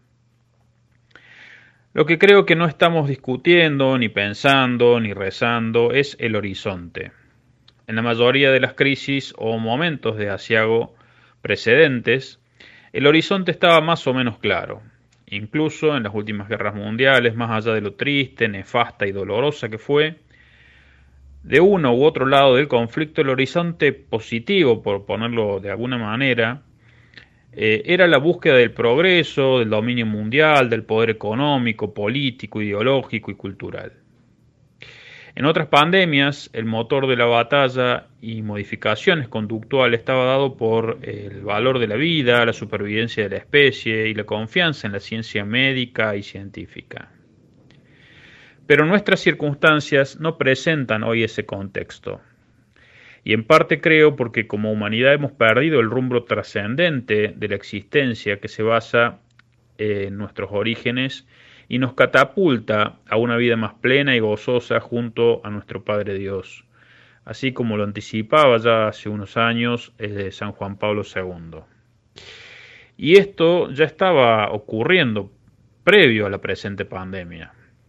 Lo que creo que no estamos discutiendo, ni pensando, ni rezando, es el horizonte. En la mayoría de las crisis o momentos de aciago precedentes, el horizonte estaba más o menos claro. Incluso en las últimas guerras mundiales, más allá de lo triste, nefasta y dolorosa que fue, de uno u otro lado del conflicto, el horizonte positivo, por ponerlo de alguna manera, eh, era la búsqueda del progreso, del dominio mundial, del poder económico, político, ideológico y cultural. En otras pandemias, el motor de la batalla y modificaciones conductuales estaba dado por el valor de la vida, la supervivencia de la especie y la confianza en la ciencia médica y científica. Pero nuestras circunstancias no presentan hoy ese contexto. Y en parte creo porque como humanidad hemos perdido el rumbo trascendente de la existencia que se basa en nuestros orígenes y nos catapulta a una vida más plena y gozosa junto a nuestro Padre Dios, así como lo anticipaba ya hace unos años eh, San Juan Pablo segundo. Y esto ya estaba ocurriendo previo a la presente pandemia.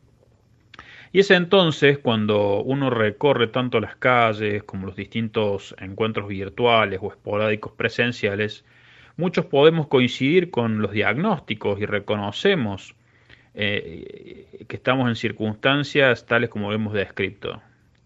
Y es entonces cuando uno recorre tanto las calles como los distintos encuentros virtuales o esporádicos presenciales, muchos podemos coincidir con los diagnósticos y reconocemos eh, que estamos en circunstancias tales como hemos descrito.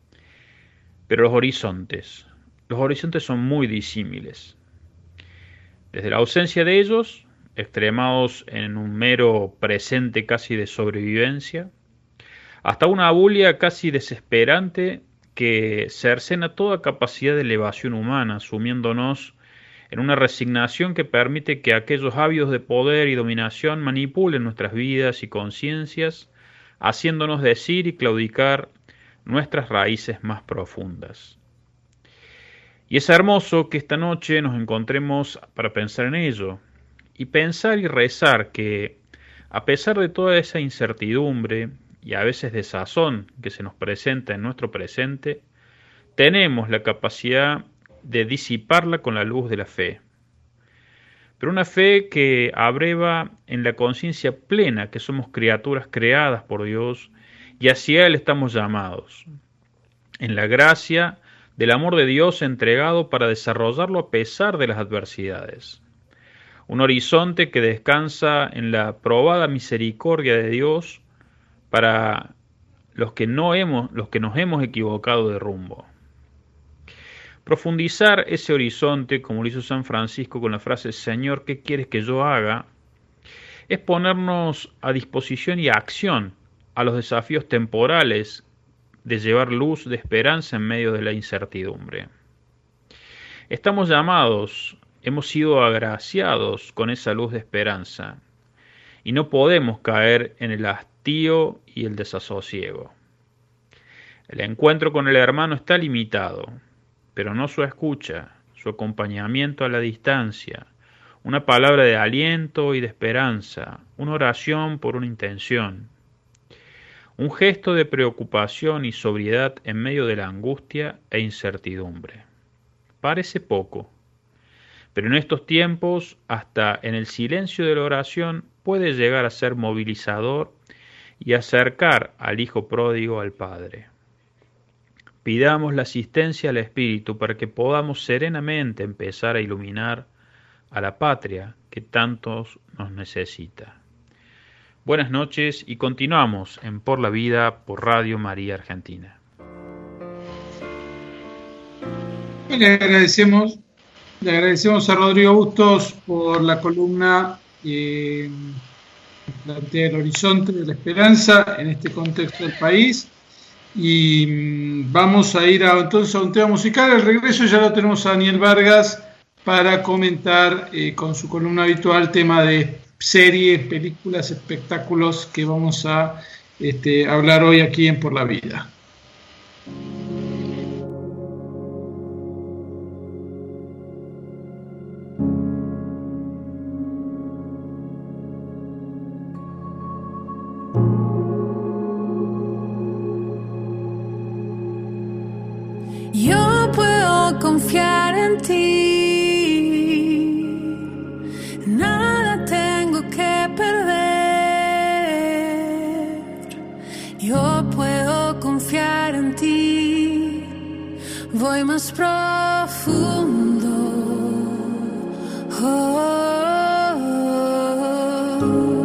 Pero los horizontes, los horizontes son muy disímiles. Desde la ausencia de ellos, extremados en un mero presente casi de sobrevivencia, hasta una abulia casi desesperante que cercena toda capacidad de elevación humana, sumiéndonos en una resignación que permite que aquellos ávidos de poder y dominación manipulen nuestras vidas y conciencias, haciéndonos decir y claudicar nuestras raíces más profundas. Y es hermoso que esta noche nos encontremos para pensar en ello, y pensar y rezar que, a pesar de toda esa incertidumbre y a veces desazón que se nos presenta en nuestro presente, tenemos la capacidad de disiparla con la luz de la fe. Pero una fe que abreva en la conciencia plena que somos criaturas creadas por Dios y hacia Él estamos llamados, en la gracia del amor de Dios entregado para desarrollarlo a pesar de las adversidades. Un horizonte que descansa en la probada misericordia de Dios para los que, no hemos, los que nos hemos equivocado de rumbo. Profundizar ese horizonte, como lo hizo San Francisco con la frase «Señor, ¿qué quieres que yo haga?», es ponernos a disposición y a acción a los desafíos temporales de llevar luz de esperanza en medio de la incertidumbre. Estamos llamados, hemos sido agraciados con esa luz de esperanza, y no podemos caer en el hastío y el desasosiego. El encuentro con el hermano está limitado, pero no su escucha, su acompañamiento a la distancia, una palabra de aliento y de esperanza, una oración por una intención, un gesto de preocupación y sobriedad en medio de la angustia e incertidumbre. Parece poco, pero en estos tiempos, hasta en el silencio de la oración, puede llegar a ser movilizador y acercar al Hijo pródigo al Padre. Pidamos la asistencia al Espíritu para que podamos serenamente empezar a iluminar a la patria que tantos nos necesita. Buenas noches y continuamos en Por la Vida por Radio María Argentina. Le agradecemos, le agradecemos a Rodrigo Bustos por la columna eh, que plantea el horizonte de la esperanza en este contexto del país. Y mmm, vamos a ir a, entonces a un tema musical. Al regreso ya lo tenemos a Daniel Vargas para comentar eh, con su columna habitual tema de series, películas, espectáculos que vamos a este, hablar hoy aquí en Por la Vida. Yo puedo confiar en ti, nada tengo que perder. Yo puedo confiar en ti, voy más profundo. Oh, oh,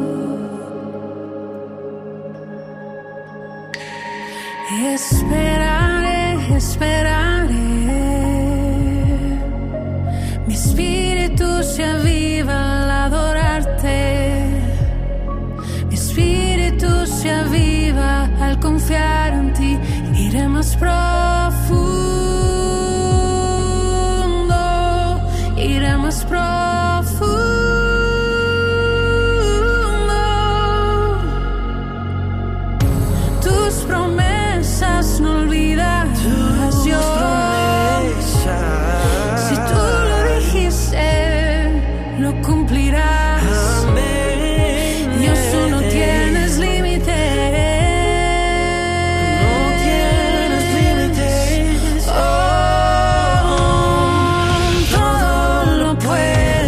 oh. Esperaré, esperaré. Mi espíritu se aviva al adorarte. Mi espíritu se aviva al confiar en ti. Iré más profundo. Iré más profundo. Tus promesas no olvidarás. Tus promesas. Si tú lo dijiste, lo cumplirás. Amén. Dios, tú no tienes límite. No tienes límites. Oh, todo lo puedes.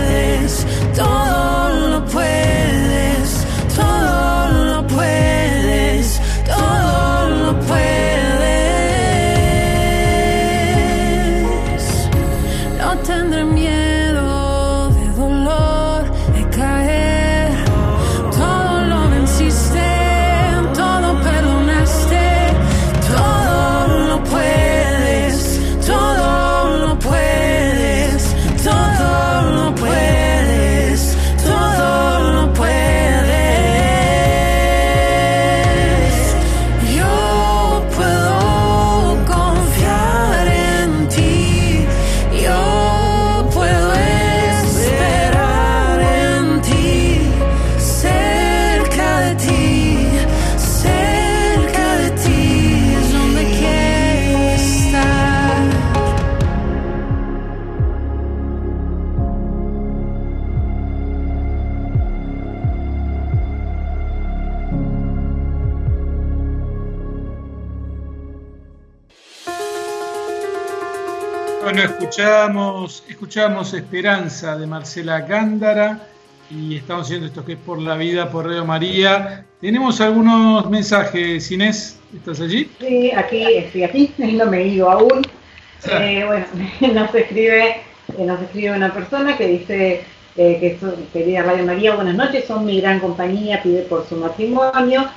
Bueno, escuchamos, escuchamos Esperanza de Marcela Gándara y estamos haciendo esto que es Por la Vida, por Radio María. Tenemos algunos mensajes, Inés, ¿estás allí? Sí, aquí estoy aquí, no me he ido aún. Eh, bueno, nos escribe, eh, nos escribe una persona que dice eh, que so, querida Radio María, buenas noches, son mi gran compañía, pide por su matrimonio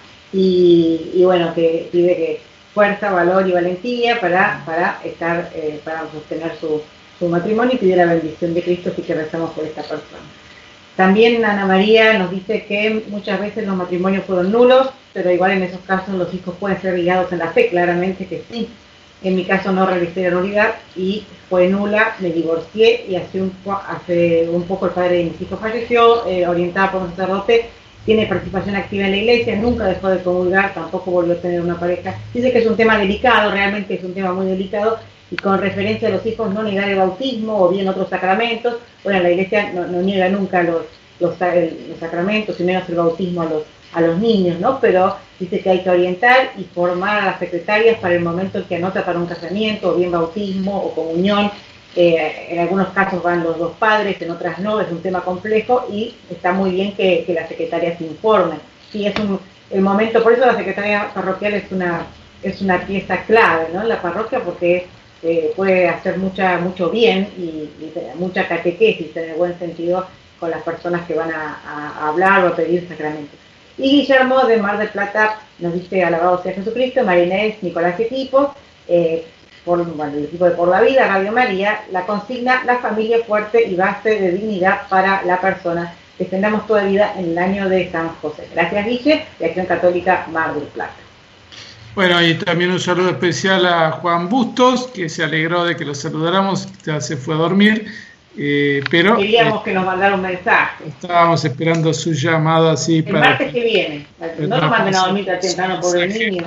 y, y bueno, que pide que fuerza, valor y valentía para, para estar, eh, para sostener su, su matrimonio y pide la bendición de Cristo, así que rezamos por esta persona. También Ana María nos dice que muchas veces los matrimonios fueron nulos, pero igual en esos casos los hijos pueden ser guiados en la fe, claramente que sí. En mi caso no realicé la nulidad y fue nula, me divorcié y hace un, hace un poco el padre de mis hijos falleció, eh, orientada por un sacerdote, tiene participación activa en la iglesia, nunca dejó de comulgar, tampoco volvió a tener una pareja. Dice que es un tema delicado, realmente es un tema muy delicado, y con referencia a los hijos no negar el bautismo o bien otros sacramentos. Bueno, la iglesia no, no niega nunca los, los, los sacramentos y menos el bautismo a los, a los niños, ¿no? Pero dice que hay que orientar y formar a las secretarias para el momento en que anota para un casamiento o bien bautismo o comunión. Eh, en algunos casos van los dos padres, en otras no, es un tema complejo y está muy bien que, que las secretarias informen. Sí, es un, el momento, por eso la secretaria parroquial es una, es una pieza clave, ¿no? En la parroquia, porque eh, puede hacer mucha, mucho bien y, y mucha catequesis en el buen sentido con las personas que van a, a hablar o a pedir sacramentos. Y Guillermo de Mar del Plata nos dice: alabado sea Jesucristo, María Inés, Nicolás y equipo, eh, por bueno, el equipo de Por la Vida, Radio María, la consigna: la familia fuerte y base de dignidad para la persona. Defendamos toda vida en el año de San José. Gracias, Guille, de Acción Católica Mar del Plata. Bueno, y también un saludo especial a Juan Bustos, que se alegró de que lo saludáramos, ya se fue a dormir, eh, pero... Queríamos eh, que nos mandara un mensaje. Estábamos esperando su llamado así el para... El martes que viene. No nos manden a dormir tan temprano, pobre niño.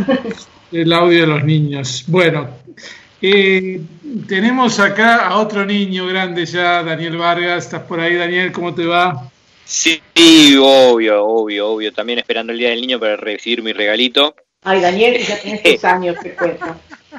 El audio de los niños. Bueno, eh, tenemos acá a otro niño grande ya, Daniel Vargas. ¿Estás por ahí, Daniel? ¿Cómo te va? Sí, obvio, obvio, obvio. También esperando el Día del Niño para recibir mi regalito. Ay, Daniel, ya tenés tus años, te cuento.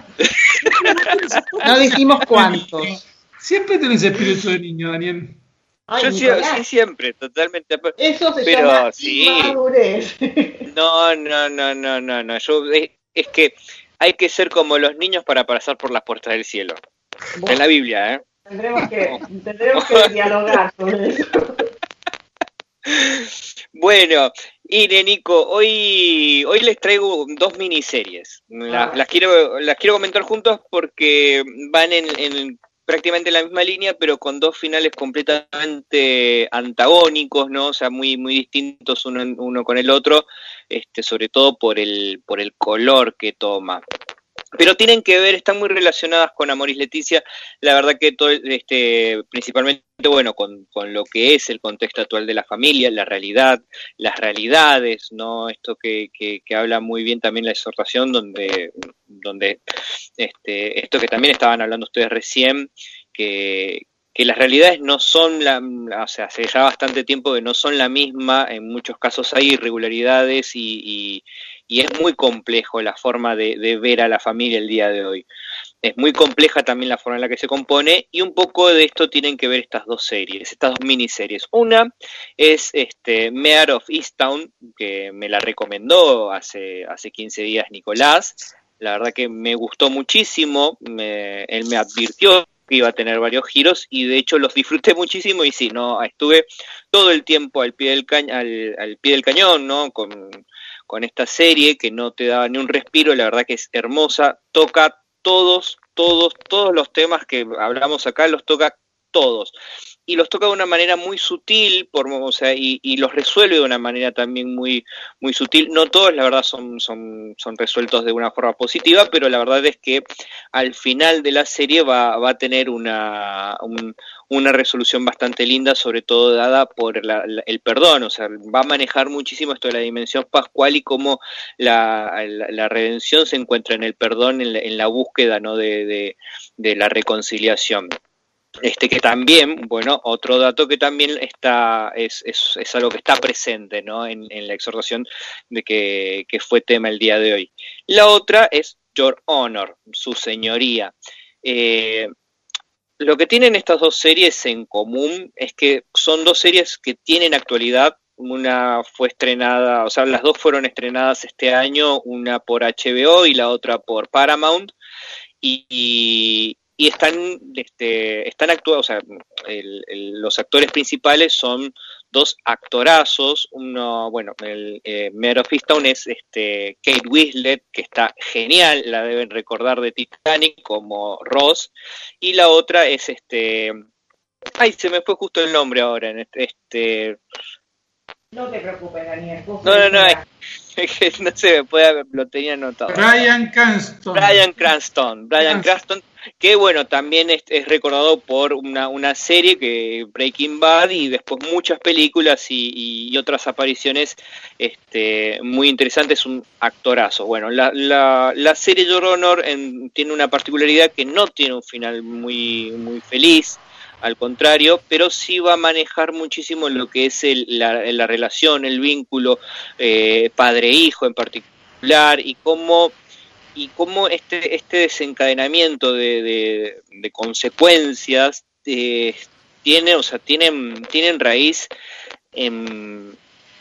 No dijimos cuántos. Siempre tenés espíritu de niño, Daniel. Ay, yo sí, sí, siempre, totalmente. Eso se pero, llama sí. inmadurez. No, no, no, no, no, no. Yo, es, es que hay que ser como los niños para pasar por las puertas del cielo. Bueno, en la Biblia, ¿eh? Tendremos que, tendremos que dialogar sobre eso. Bueno, Ine, Nico, hoy, hoy les traigo dos miniseries. Las, las, quiero, las quiero comentar juntos porque van en, en prácticamente la misma línea, pero con dos finales completamente antagónicos, ¿no? O sea, muy, muy distintos uno, uno con el otro, este, sobre todo por el, por el color que toma. Pero tienen que ver, están muy relacionadas con Amoris Laetitia, la verdad que todo, este, principalmente, bueno, con, con lo que es el contexto actual de la familia, la realidad, las realidades, ¿no? Esto que, que, que habla muy bien también la exhortación, donde, donde este, esto que también estaban hablando ustedes recién, que, que las realidades no son la, o sea, hace ya bastante tiempo que no son la misma, en muchos casos hay irregularidades y, y Y es muy complejo la forma de, de ver a la familia el día de hoy. Es muy compleja también la forma en la que se compone, y un poco de esto tienen que ver estas dos series, estas dos miniseries. Una es este, Mare of Easttown, que me la recomendó hace, hace quince días Nicolás. La verdad que me gustó muchísimo, me, él me advirtió que iba a tener varios giros, y de hecho los disfruté muchísimo, y sí, no, estuve todo el tiempo al pie del, ca- al, al pie del cañón, ¿no? Con... con esta serie que no te daba ni un respiro. La verdad que es hermosa, toca todos, todos, todos los temas que hablamos acá, los toca todos, y los toca de una manera muy sutil, por, o sea, y, y los resuelve de una manera también muy, muy sutil. No todos, la verdad, son, son, son resueltos de una forma positiva, pero la verdad es que al final de la serie va, va a tener una, un, una resolución bastante linda, sobre todo dada por la, la, el perdón. O sea, va a manejar muchísimo esto de la dimensión pascual y cómo la, la, la redención se encuentra en el perdón, en la, en la búsqueda, ¿no? de, de, de la reconciliación. Este que también, bueno, otro dato que también está, es, es, es algo que está presente, ¿no? en, en la exhortación de que, que fue tema el día de hoy. La otra es Your Honor, su señoría. Eh, lo que tienen estas dos series en común es que son dos series que tienen actualidad. Una fue estrenada, o sea, las dos fueron estrenadas este año, una por H B O y la otra por Paramount, y, y, y están, este, están actuando, o sea, el, el, los actores principales son dos actorazos. Uno, bueno, el eh, Mare of Easttown es este, Kate Winslet, que está genial, la deben recordar de Titanic como Ross, y la otra es este, ay, se me fue justo el nombre ahora, en este, este no te preocupes, Daniel. No, no, no, es que no se me puede, lo tenía anotado. Bryan Cranston. Bryan Cranston, Bryan Cranston, que bueno, también es, es recordado por una, una serie que Breaking Bad y después muchas películas y, y otras apariciones este, muy interesantes, un actorazo. Bueno, la, la, la serie Your Honor en, tiene una particularidad que no tiene un final muy, muy feliz, al contrario, pero sí va a manejar muchísimo lo que es el, la, la relación, el vínculo eh, padre-hijo en particular, y cómo, y cómo este, este desencadenamiento de, de, de consecuencias eh, tiene, o sea, tienen, tienen raíz en,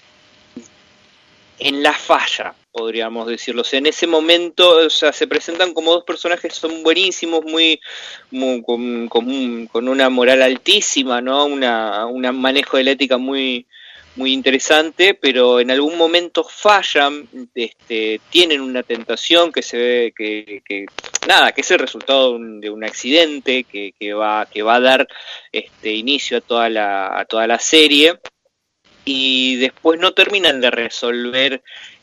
en la falla, podríamos decirlo. O sea, en ese momento, o sea, se presentan como dos personajes que son buenísimos, muy, muy con, con, con una moral altísima, ¿no? Una, un manejo de la ética muy, muy interesante, pero en algún momento fallan, este, tienen una tentación que se ve que, que nada, que es el resultado de un, de un accidente que, que va, que va a dar este inicio a toda la, a toda la serie. Y después no terminan de resolver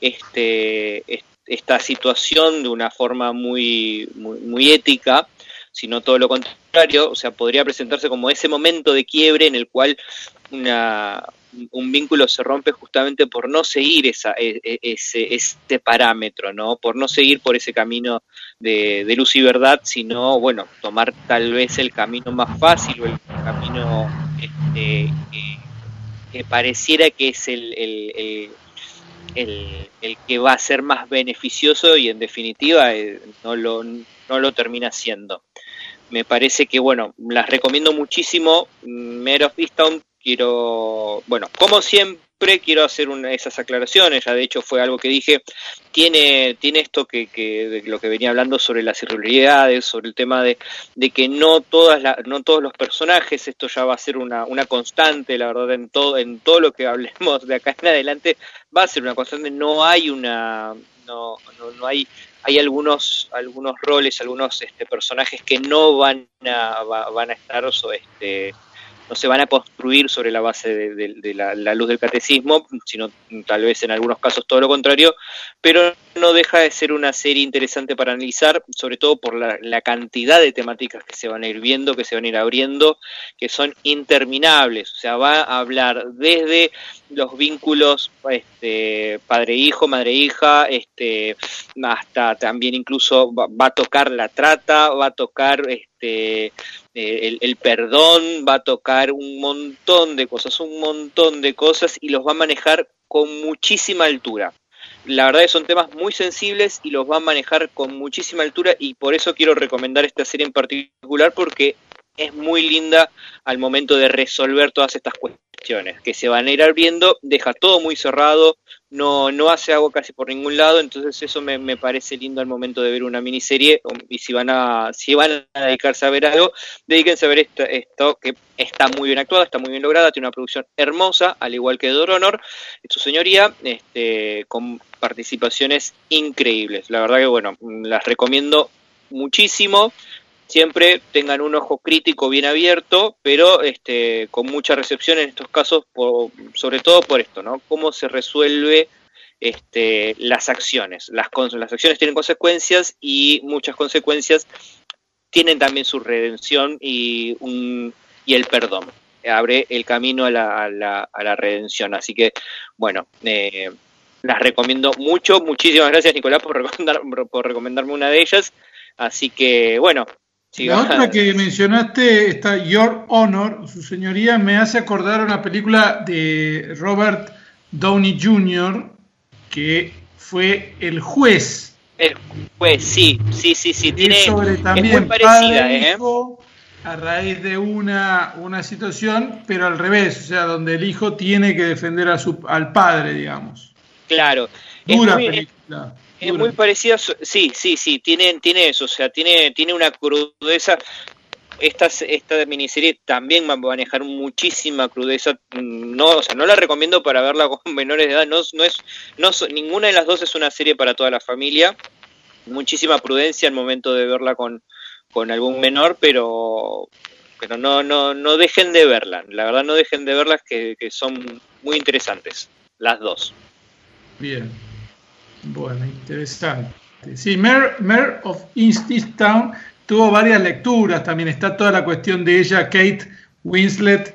este, esta situación de una forma muy, muy, muy ética, sino todo lo contrario. O sea, podría presentarse como ese momento de quiebre en el cual una, un vínculo se rompe justamente por no seguir esa, ese, ese parámetro, ¿no? Por no seguir por ese camino de, de luz y verdad, sino, bueno, tomar tal vez el camino más fácil o el camino este, eh, que pareciera que es el, el, el, el, el que va a ser más beneficioso y en definitiva eh, no, lo, no lo termina siendo. Me parece que, bueno, las recomiendo muchísimo. Mare of Easttown, quiero, bueno, como siempre quiero hacer una, esas aclaraciones, ya de hecho fue algo que dije, tiene, tiene esto que, que de lo que venía hablando sobre las irregularidades, sobre el tema de, de que no todas la, no todos los personajes, esto ya va a ser una, una constante, la verdad, en todo, en todo lo que hablemos de acá en adelante, va a ser una constante, no hay una, no, no, no hay, hay algunos, algunos roles, algunos este, personajes que no van a, va, van a estar, o este, no se van a construir sobre la base de, de, de la, la luz del catecismo, sino tal vez en algunos casos todo lo contrario, pero no deja de ser una serie interesante para analizar, sobre todo por la, la cantidad de temáticas que se van a ir viendo, que se van a ir abriendo, que son interminables. O sea, va a hablar desde los vínculos este, padre-hijo, madre-hija, este, hasta también incluso va, va a tocar la trata, va a tocar este, el, el perdón, va a tocar un montón de cosas, un montón de cosas, y los va a manejar con muchísima altura. La verdad es que son temas muy sensibles y los va a manejar con muchísima altura, y por eso quiero recomendar esta serie en particular, porque es muy linda al momento de resolver todas estas cuestiones que se van a ir abriendo, deja todo muy cerrado, no, no hace agua casi por ningún lado, entonces eso me, me parece lindo al momento de ver una miniserie. Y si van a si van a dedicarse a ver algo, dedíquense a ver esto, esto que está muy bien actuado, está muy bien lograda, tiene una producción hermosa, al igual que Your Honor, su señoría, este, con participaciones increíbles. La verdad que bueno, las recomiendo muchísimo. Siempre tengan un ojo crítico bien abierto, pero este, con mucha recepción en estos casos, por, sobre todo por esto, ¿no? Cómo se resuelve este, las acciones. Las, las acciones tienen consecuencias, y muchas consecuencias tienen también su redención y, un, y el perdón. Abre el camino a la, a la, a la redención. Así que, bueno, eh, las recomiendo mucho. Muchísimas gracias, Nicolás, por, recomendar, por recomendarme una de ellas. Así que, bueno. Sí, la otra que mencionaste, está Your Honor, su señoría, me hace acordar una película de Robert Downey junior, que fue El Juez. El Juez, sí, sí, sí, sí. Tiene, es sobre también es muy parecida, padre, hijo, ¿eh? a raíz de una, una situación, pero al revés, o sea, donde el hijo tiene que defender a su, al padre, digamos. Claro. Dura es muy, película. Es dura. muy parecida, sí, sí, sí, tiene, tiene eso, o sea, tiene, tiene una crudeza. Esta, esta miniserie también va a manejar muchísima crudeza, no, o sea, no la recomiendo para verla con menores de edad, no, no es, no, ninguna de las dos es una serie para toda la familia, muchísima prudencia al momento de verla con, con algún menor, pero, pero no, no, no dejen de verla, la verdad no dejen de verlas que, que son muy interesantes, las dos. Bien, bueno, interesante. Sí, Mare, Mare of Easttown tuvo varias lecturas, también está toda la cuestión de ella, Kate Winslet,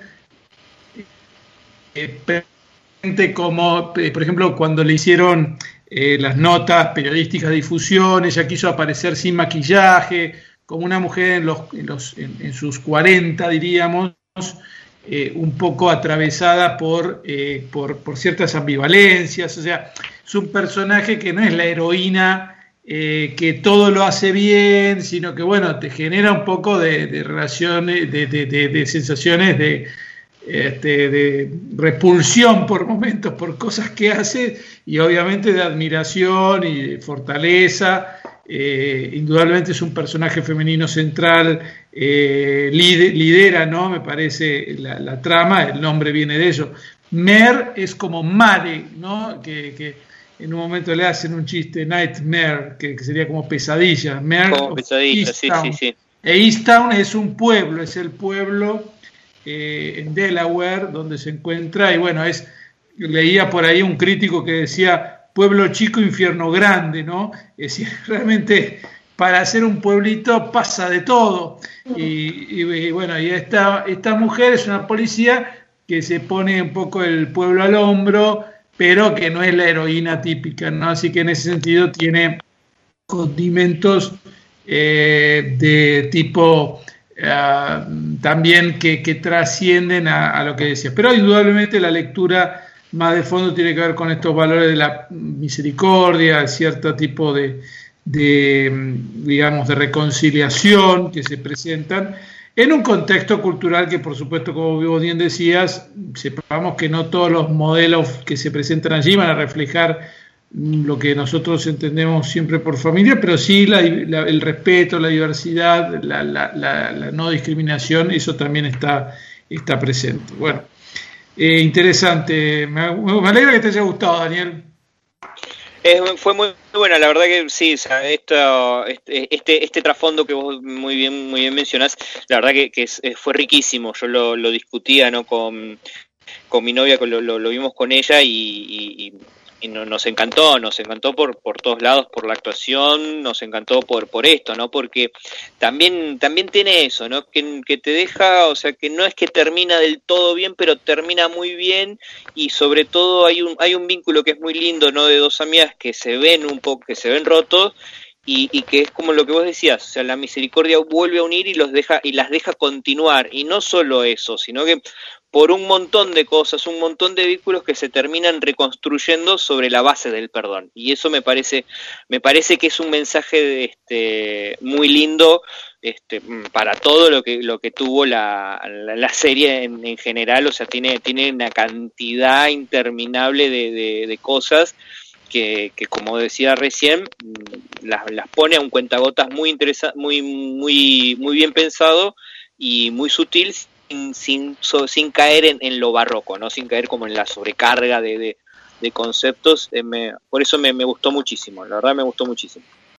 eh, como, eh, por ejemplo, cuando le hicieron eh, las notas periodísticas de difusión, ella quiso aparecer sin maquillaje, como una mujer en, los, en, los, en, en sus cuarenta, diríamos, eh, un poco atravesada por, eh, por, por ciertas ambivalencias, o sea, es un personaje que no es la heroína, Eh, que todo lo hace bien, sino que, bueno, te genera un poco de, de relaciones, de, de, de, de sensaciones de, este, de repulsión por momentos, por cosas que hace, y obviamente de admiración y de fortaleza. Eh, indudablemente es un personaje femenino central, eh, lider, lidera, ¿no? Me parece la, la trama, el nombre viene de ello. Mare es como Mare, ¿no? Que... que en un momento le hacen un chiste, Nightmare, que, que sería como pesadilla. Mare como pesadilla, sí, sí, sí. E Easttown es un pueblo, es el pueblo eh, en Delaware donde se encuentra, y bueno, es, leía por ahí un crítico que decía, pueblo chico, infierno grande, ¿no? Es decir, realmente para ser un pueblito pasa de todo. Y, y, y bueno, y esta, esta mujer es una policía que se pone un poco el pueblo al hombro, pero que no es la heroína típica, ¿no? Así que en ese sentido tiene condimentos eh, de tipo eh, también que, que trascienden a, a lo que decía. Pero indudablemente la lectura más de fondo tiene que ver con estos valores de la misericordia, cierto tipo de, de digamos, de reconciliación que se presentan en un contexto cultural que, por supuesto, como vos bien decías, sepamos que no todos los modelos que se presentan allí van a reflejar lo que nosotros entendemos siempre por familia, pero sí la, la, el respeto, la diversidad, la, la, la, la no discriminación, eso también está, está presente. Bueno, eh, interesante. Me, me alegra que te haya gustado, Daniel. Eh, fue muy buena, la verdad que sí, o sea, esto, este, este, este trasfondo que vos muy bien, muy bien mencionás, la verdad que, que es, fue riquísimo. Yo lo, lo discutía, ¿no? con, con mi novia, lo, lo, lo vimos con ella y, y, y nos encantó, nos encantó por, por todos lados, por la actuación, nos encantó por, por esto, ¿no? Porque también, también tiene eso, ¿no? Que, que te deja, o sea, que no es que termina del todo bien, pero termina muy bien, y sobre todo hay un, hay un vínculo que es muy lindo, ¿no? De dos amigas que se ven un poco, que se ven rotos, y, y que es como lo que vos decías, o sea, la misericordia vuelve a unir y los deja, y las deja continuar, y no solo eso, sino que por un montón de cosas, un montón de vínculos que se terminan reconstruyendo sobre la base del perdón. Y eso me parece, me parece que es un mensaje este, muy lindo este, para todo lo que, lo que tuvo la, la, la serie en, en general. O sea, tiene, tiene una cantidad interminable de, de, de cosas que, que, como decía recién, las, las pone a un cuentagotas muy interesa- muy, muy, muy bien pensado y muy sutil, Sin, sin, so, sin caer en, en lo barroco, ¿no? Sin caer como en la sobrecarga de, de, de conceptos. Eh, me, por eso me, me gustó muchísimo, la verdad me gustó muchísimo.